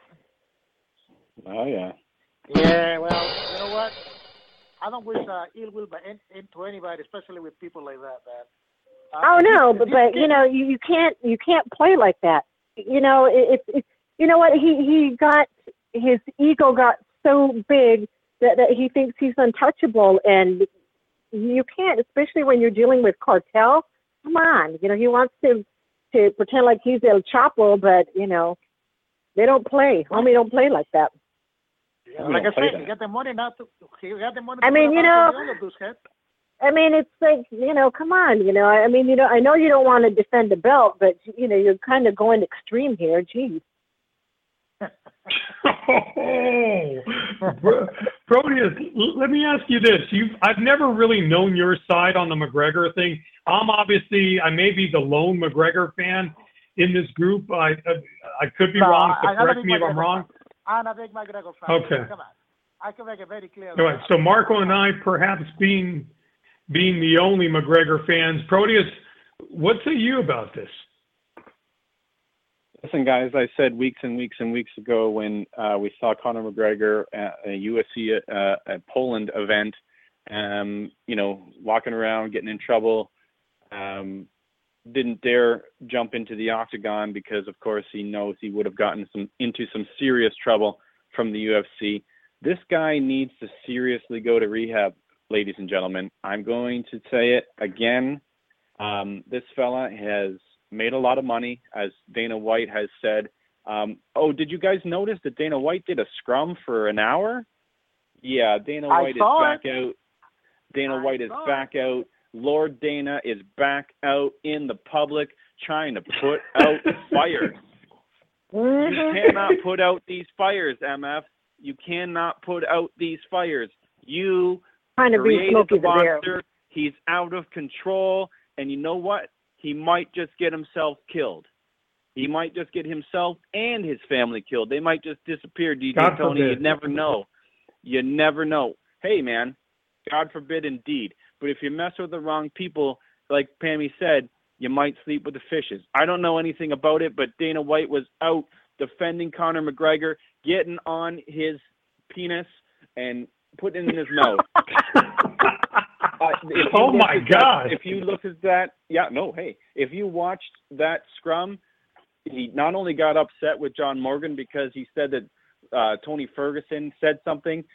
Oh, yeah. Yeah, well, you know what? I don't wish ill will into anybody, especially with people like that, man. But you can't play like that. It's you know what, he got, his ego got so big that he thinks he's untouchable, and you can't, especially when you're dealing with cartel. Come on, he wants to pretend like he's El Chapo, but they don't play. Homie don't play like that. Yeah, like I said, he got the money not to. He got the money. I mean, it's like, come on, I know you don't want to defend the belt, but you're kind of going extreme here. Geez. Proteus, let me ask you this. I've never really known your side on the McGregor thing. I may be the lone McGregor fan in this group. I could be wrong, so correct me if I'm wrong. I'm a big McGregor fan. Okay. Come on. I can make it very clear. All right. So Marco and I, perhaps being the only McGregor fans, Proteus, what say you about this? Listen, guys, I said weeks and weeks and weeks ago when we saw Conor McGregor at a UFC at Poland event, walking around, getting in trouble, didn't dare jump into the octagon because, of course, he knows he would have gotten into some serious trouble from the UFC. This guy needs to seriously go to rehab, ladies and gentlemen. I'm going to say it again. This fella has made a lot of money, as Dana White has said. Did you guys notice that Dana White did a scrum for an hour? Yeah, Dana White is back out. Dana White is back out. Lord Dana is back out in the public trying to put out fires. You cannot put out these fires, MF. You cannot put out these fires. You created the monster. He's out of control. And you know what? He might just get himself killed. He might just get himself and his family killed. They might just disappear, DJ Tony. You never know. You never know. Hey, man, God forbid indeed. But if you mess with the wrong people, like Pammy said, you might sleep with the fishes. I don't know anything about it, but Dana White was out defending Conor McGregor, getting on his penis and putting it in his mouth. Oh my God! If you look at that, if you watched that scrum, he not only got upset with John Morgan because he said that Tony Ferguson said something.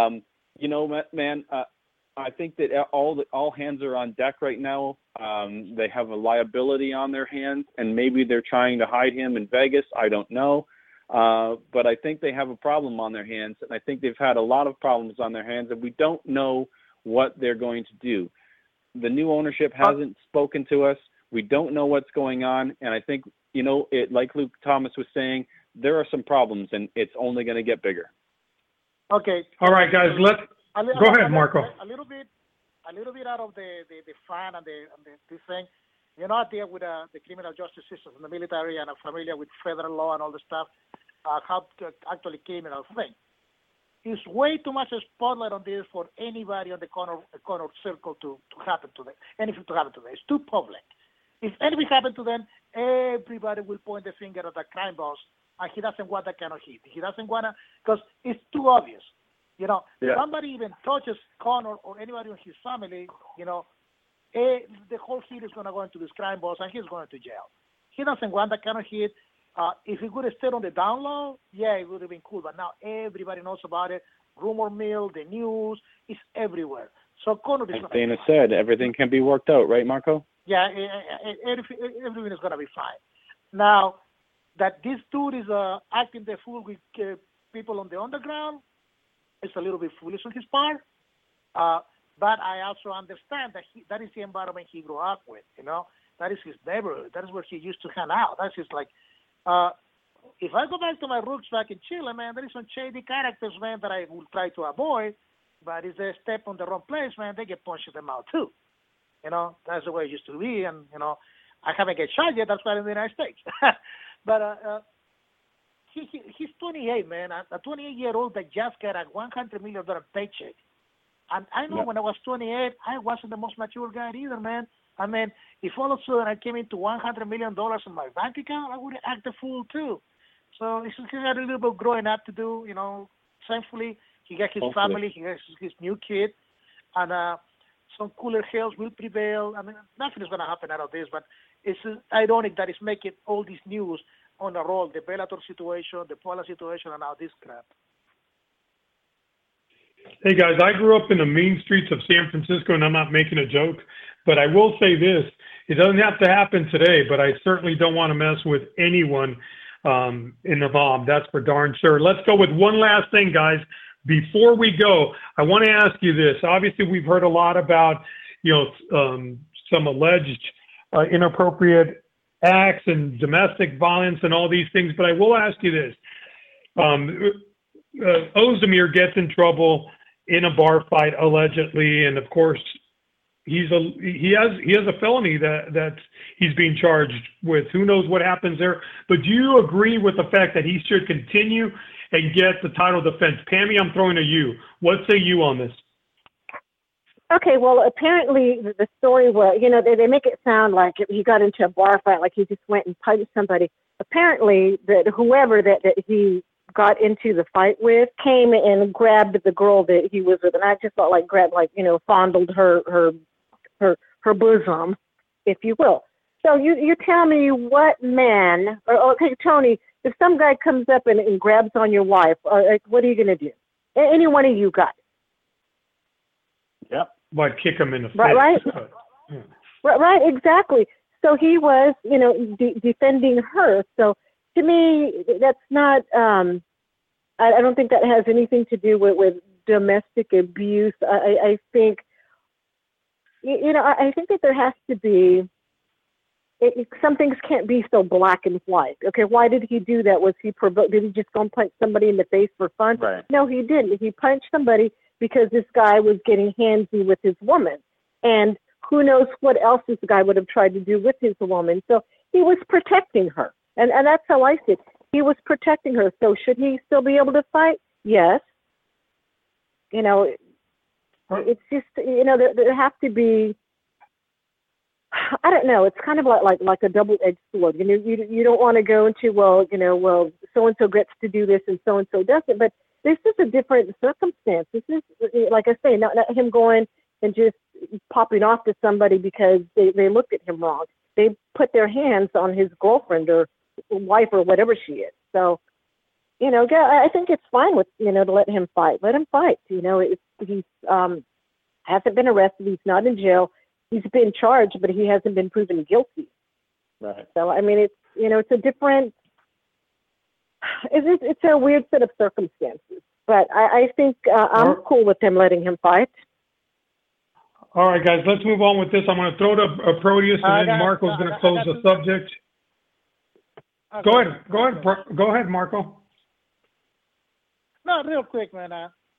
Man, I think that all hands are on deck right now. They have a liability on their hands, and maybe they're trying to hide him in Vegas. I don't know. But I think they have a problem on their hands, and I think they've had a lot of problems on their hands, and we don't know what they're going to do. The new ownership hasn't spoken to us. We don't know what's going on, and I think, like Luke Thomas was saying, there are some problems, and it's only going to get bigger. Okay. All right, guys. Go ahead, Marco. A little bit out of the fun and this thing. You're not there with the criminal justice systems in the military and are familiar with federal law and all the stuff, how actually criminal thing. There's way too much spotlight on this for anybody on the corner circle to happen to them. Anything to happen to them. It's too public. If anything happened to them, everybody will point the finger at the crime boss, and he doesn't want that kind of hit. He doesn't want to, because it's too obvious. Somebody even touches Conor or anybody in his family, the whole hit is going to go into this crime boss, and he's going to jail. He doesn't want that kind of hit. If he could have stayed on the down low, it would have been cool. But now everybody knows about it. Rumor mill, the news, it's everywhere. So Conor is As Dana said, everything can be worked out, right, Marco? Yeah, everything is going to be fine. Now, that this dude is acting the fool with people on the underground, it's a little bit foolish on his part. But I also understand that that is the environment he grew up with, That is his neighborhood. That is where he used to hang out. That's just like, if I go back to my roots back in Chile, man, there is some shady characters, man, that I will try to avoid. But if they step on the wrong place, man, they get punched in the mouth too. That's the way it used to be. And, I haven't get shot yet. That's why I'm in the United States. But he's 28, man. A 28-year-old that just got a $100 million paycheck. And I know when I was 28, I wasn't the most mature guy either, man. I mean, if all of a sudden I came into $100 million in my bank account, I would act a fool too. So he's got a little bit of growing up to do, Thankfully, he got his family, he has his new kid, and some cooler heads will prevail. I mean, nothing is going to happen out of this, but it's ironic that it's making all this news on the roll, the Bellator situation, the Paula situation, and now this crap. Hey, guys, I grew up in the mean streets of San Francisco, and I'm not making a joke, but I will say this. It doesn't have to happen today, but I certainly don't want to mess with anyone in the bomb. That's for darn sure. Let's go with one last thing, guys. Before we go, I want to ask you this. Obviously, we've heard a lot about, some alleged inappropriate acts and domestic violence and all these things, but I will ask you this. Ozdemir gets in trouble in a bar fight allegedly, and of course he has a felony that he's being charged with. Who knows what happens there? But do you agree with the fact that he should continue and get the title defense? Pammy, I'm throwing to you. What say you on this? Okay, well, apparently the story was, they make it sound like he got into a bar fight, like he just went and punched somebody. Apparently, that whoever that he got into the fight with came and grabbed the girl that he was with, and I just felt like fondled her bosom, if you will. So you tell me what man, okay, Tony, if some guy comes up and grabs on your wife, what are you going to do? Any one of you guys? Yep. Like kick him in the face. Right. Right, exactly. So he was, defending her. So to me, that's not, I don't think that has anything to do with domestic abuse. I think, I think that there has to be, some things can't be so black and white. Okay, why did he do that? Was he provoked? Did he just go and punch somebody in the face for fun? Right. No, he didn't. He punched somebody because this guy was getting handsy with his woman. And who knows what else this guy would have tried to do with his woman. So he was protecting her. And that's how I see it. He was protecting her. So should he still be able to fight? Yes. It's just, there have to be, I don't know, it's kind of like a double-edged sword. You don't want to go into, well, so-and-so gets to do this and so-and-so doesn't, but this is a different circumstance. This is, like I say, not him going and just popping off to somebody because they looked at him wrong. They put their hands on his girlfriend or wife or whatever she is. So, I think it's fine with, to let him fight. Let him fight. He's hasn't been arrested. He's not in jail. He's been charged, but he hasn't been proven guilty. Right. So, I mean, it's a different, it's a weird set of circumstances. But I think I'm cool with him letting him fight. All right, guys, let's move on with this. I'm going to throw to Proteus, and then Marco's going to close the subject. Okay. Go ahead, Marco. No, real quick, man.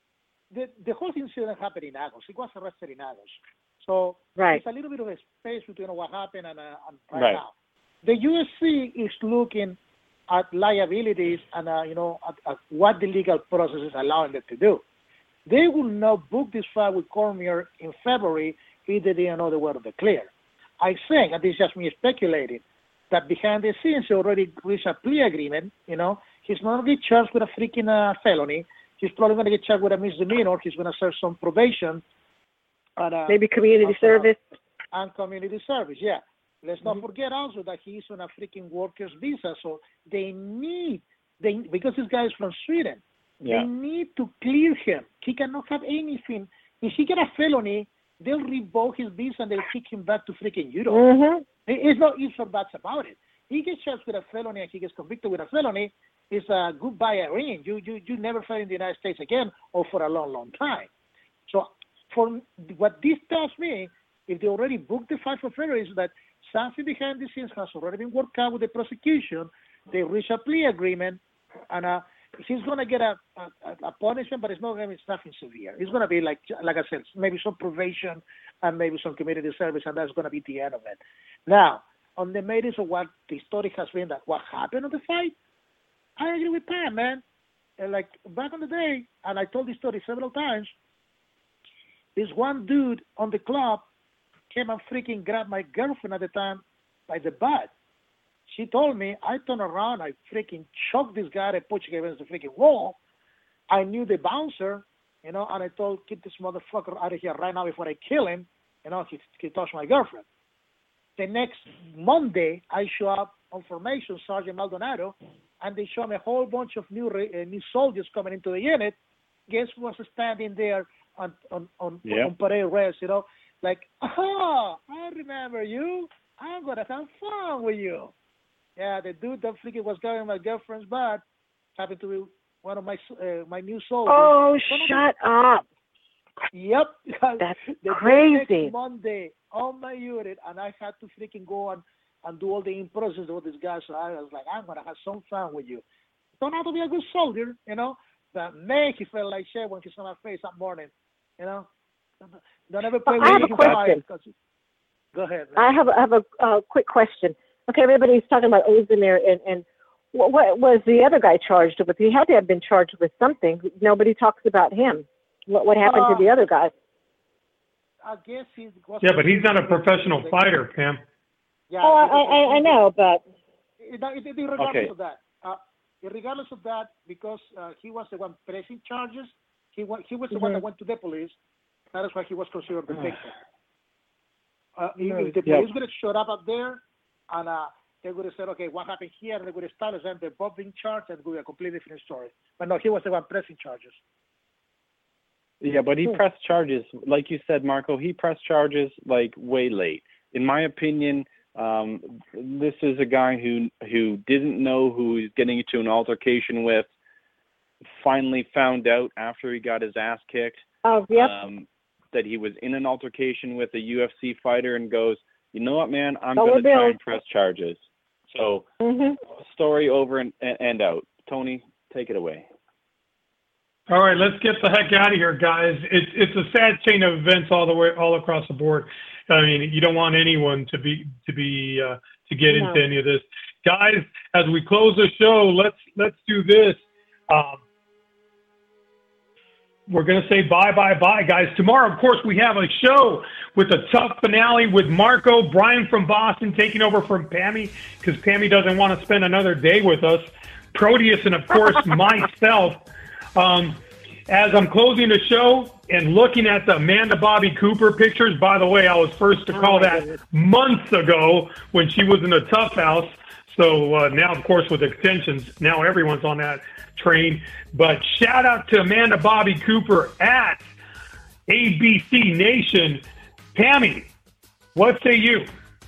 The whole incident happened in August. He was arrested in August. So right. There's a little bit of a space between what happened and right now. The UFC is looking at liabilities and, at what the legal process is allowing them to do. They will not book this fight with Cormier in February if they didn't know the word of the clear. I think, and this is just me speculating, that behind the scenes he already reached a plea agreement. He's not going to get charged with a freaking felony. He's probably going to get charged with a misdemeanor. He's going to serve some probation. And, maybe community service. And community service, yeah. Let's not forget also that he's on a freaking worker's visa, so because this guy is from Sweden, they need to clear him. He cannot have anything. If he get a felony, they'll revoke his visa and they'll kick him back to freaking Europe. Mm-hmm. It's no ifs or buts about it. He gets charged with a felony and he gets convicted with a felony. It's a goodbye Irene. You never fight in the United States again or for a long, long time. So for what this tells me, if they already booked the fight for February, is that something behind the scenes has already been worked out with the prosecution. They reach a plea agreement, and he's going to get a punishment, but it's not going to be nothing severe. It's going to be like I said, maybe some probation and maybe some community service, and that's going to be the end of it. Now, on the merits of what the story has been, that what happened on the fight, I agree with Pam, man. Like back in the day, and I told this story several times, this one dude on the club came and freaking grabbed my girlfriend at the time by the butt. She told me, I turned around, I freaking choked this guy and pushed him against the freaking wall. I knew the bouncer, and I told, get this motherfucker out of here right now before I kill him. He touched my girlfriend. The next Monday, I show up on formation, Sergeant Maldonado, and they show me a whole bunch of new soldiers coming into the unit. Guess who was standing there on parade rest, like, I remember you. I'm going to have fun with you. Yeah, the dude that freaking was grabbing my girlfriend's butt happened to be one of my new soldiers. Oh, shut up. Yep. That's the crazy. Next Monday on my unit, and I had to freaking go and do all the in-process with this guy. So I was like, I'm going to have some fun with you. Don't have to be a good soldier, But man, he felt like shit when he saw my face that morning, Don't ever play with I have a question. Go ahead, man. I have a quick question. Okay, everybody's talking about Ozdemir, and what was the other guy charged with? He had to have been charged with something. Nobody talks about him. What happened to the other guy? I guess he was. Yeah, but he's not a professional fighter, Pam. Yeah, I know, but regardless of that, regardless of that, because he was the one pressing charges, he was the one that went to the police. That is why he was considered the victim. If the police would have showed up there, and they would have said, okay, what happened here? And they would have started them, they're both being charged, and it would be a completely different story. But no, he was the one pressing charges. Yeah, but he pressed charges, like you said, Marco, he pressed charges like way late. In my opinion, this is a guy who didn't know who he was getting into an altercation with, finally found out after he got his ass kicked that he was in an altercation with a UFC fighter, and goes, you know what, man, I'm going to try and press charges. So, story over and out. Tony, take it away. All right, let's get the heck out of here, guys. It's a sad chain of events all across the board. I mean, you don't want anyone to get into any of this, guys. As we close the show, let's do this. we're going to say bye, guys. Tomorrow, of course, we have a show with a tough finale with Marco, Brian from Boston taking over from Pammy because Pammy doesn't want to spend another day with us. Proteus and, of course, myself. As I'm closing the show and looking at the Amanda Bobby Cooper pictures, by the way, I was first to call that months ago when she was in the Tough House. So now, of course, with extensions, now everyone's on that train. But shout out to Amanda Bobby Cooper at ABC Nation. Pammy, what say you?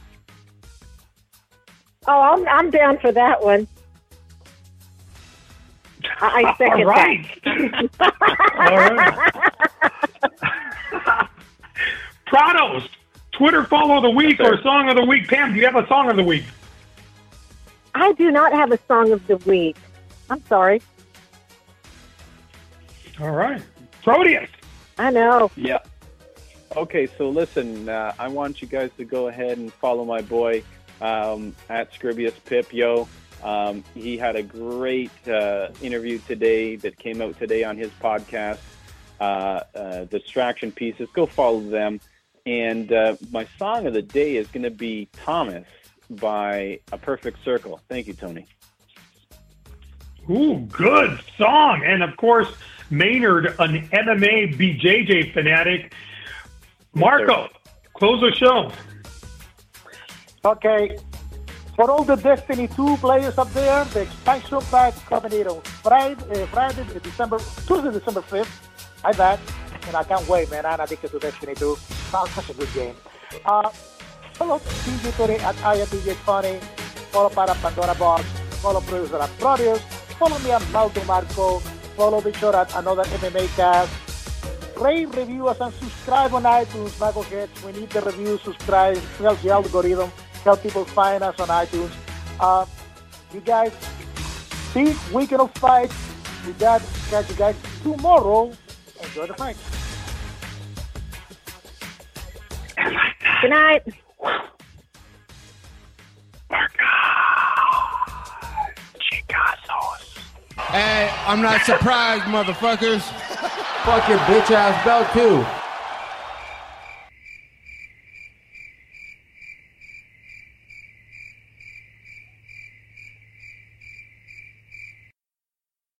Oh, I'm down for that one. I second All right. All right. Prados, Twitter follow of the week or song of the week. Pam, do you have a song of the week? I do not have a song of the week. I'm sorry. All right. Proteus. I know. Yeah. Okay, so listen, I want you guys to go ahead and follow my boy at Scribius Pip, yo. He had a great interview today that came out today on his podcast, Distraction Pieces. Go follow them. And my song of the day is going to be Thomas by A Perfect Circle. Thank you, Tony. Ooh, good song. And, of course, Maynard, an MMA BJJ fanatic. Marco, close the show. Okay. For all the Destiny 2 players up there, the expansion pack coming on Tuesday, December 5th. I bet. And I can't wait, man. I'm addicted to Destiny 2. Sounds such a good game. Follow DJ Tony at IATJ Funny. Follow para Pandora Box. Follow producer at Proteus. Follow me at Maldo Marco. Follow Victor at Another MMA Cast. Rate, review us, and subscribe on iTunes, Knuckleheads. We need the reviews, subscribe. It helps the algorithm. Help people find us on iTunes. You guys, see Weekend of Fights. We got catch you guys tomorrow. Enjoy the fight. Good night. Hey, I'm not surprised, motherfuckers. Fuck your bitch ass belt too.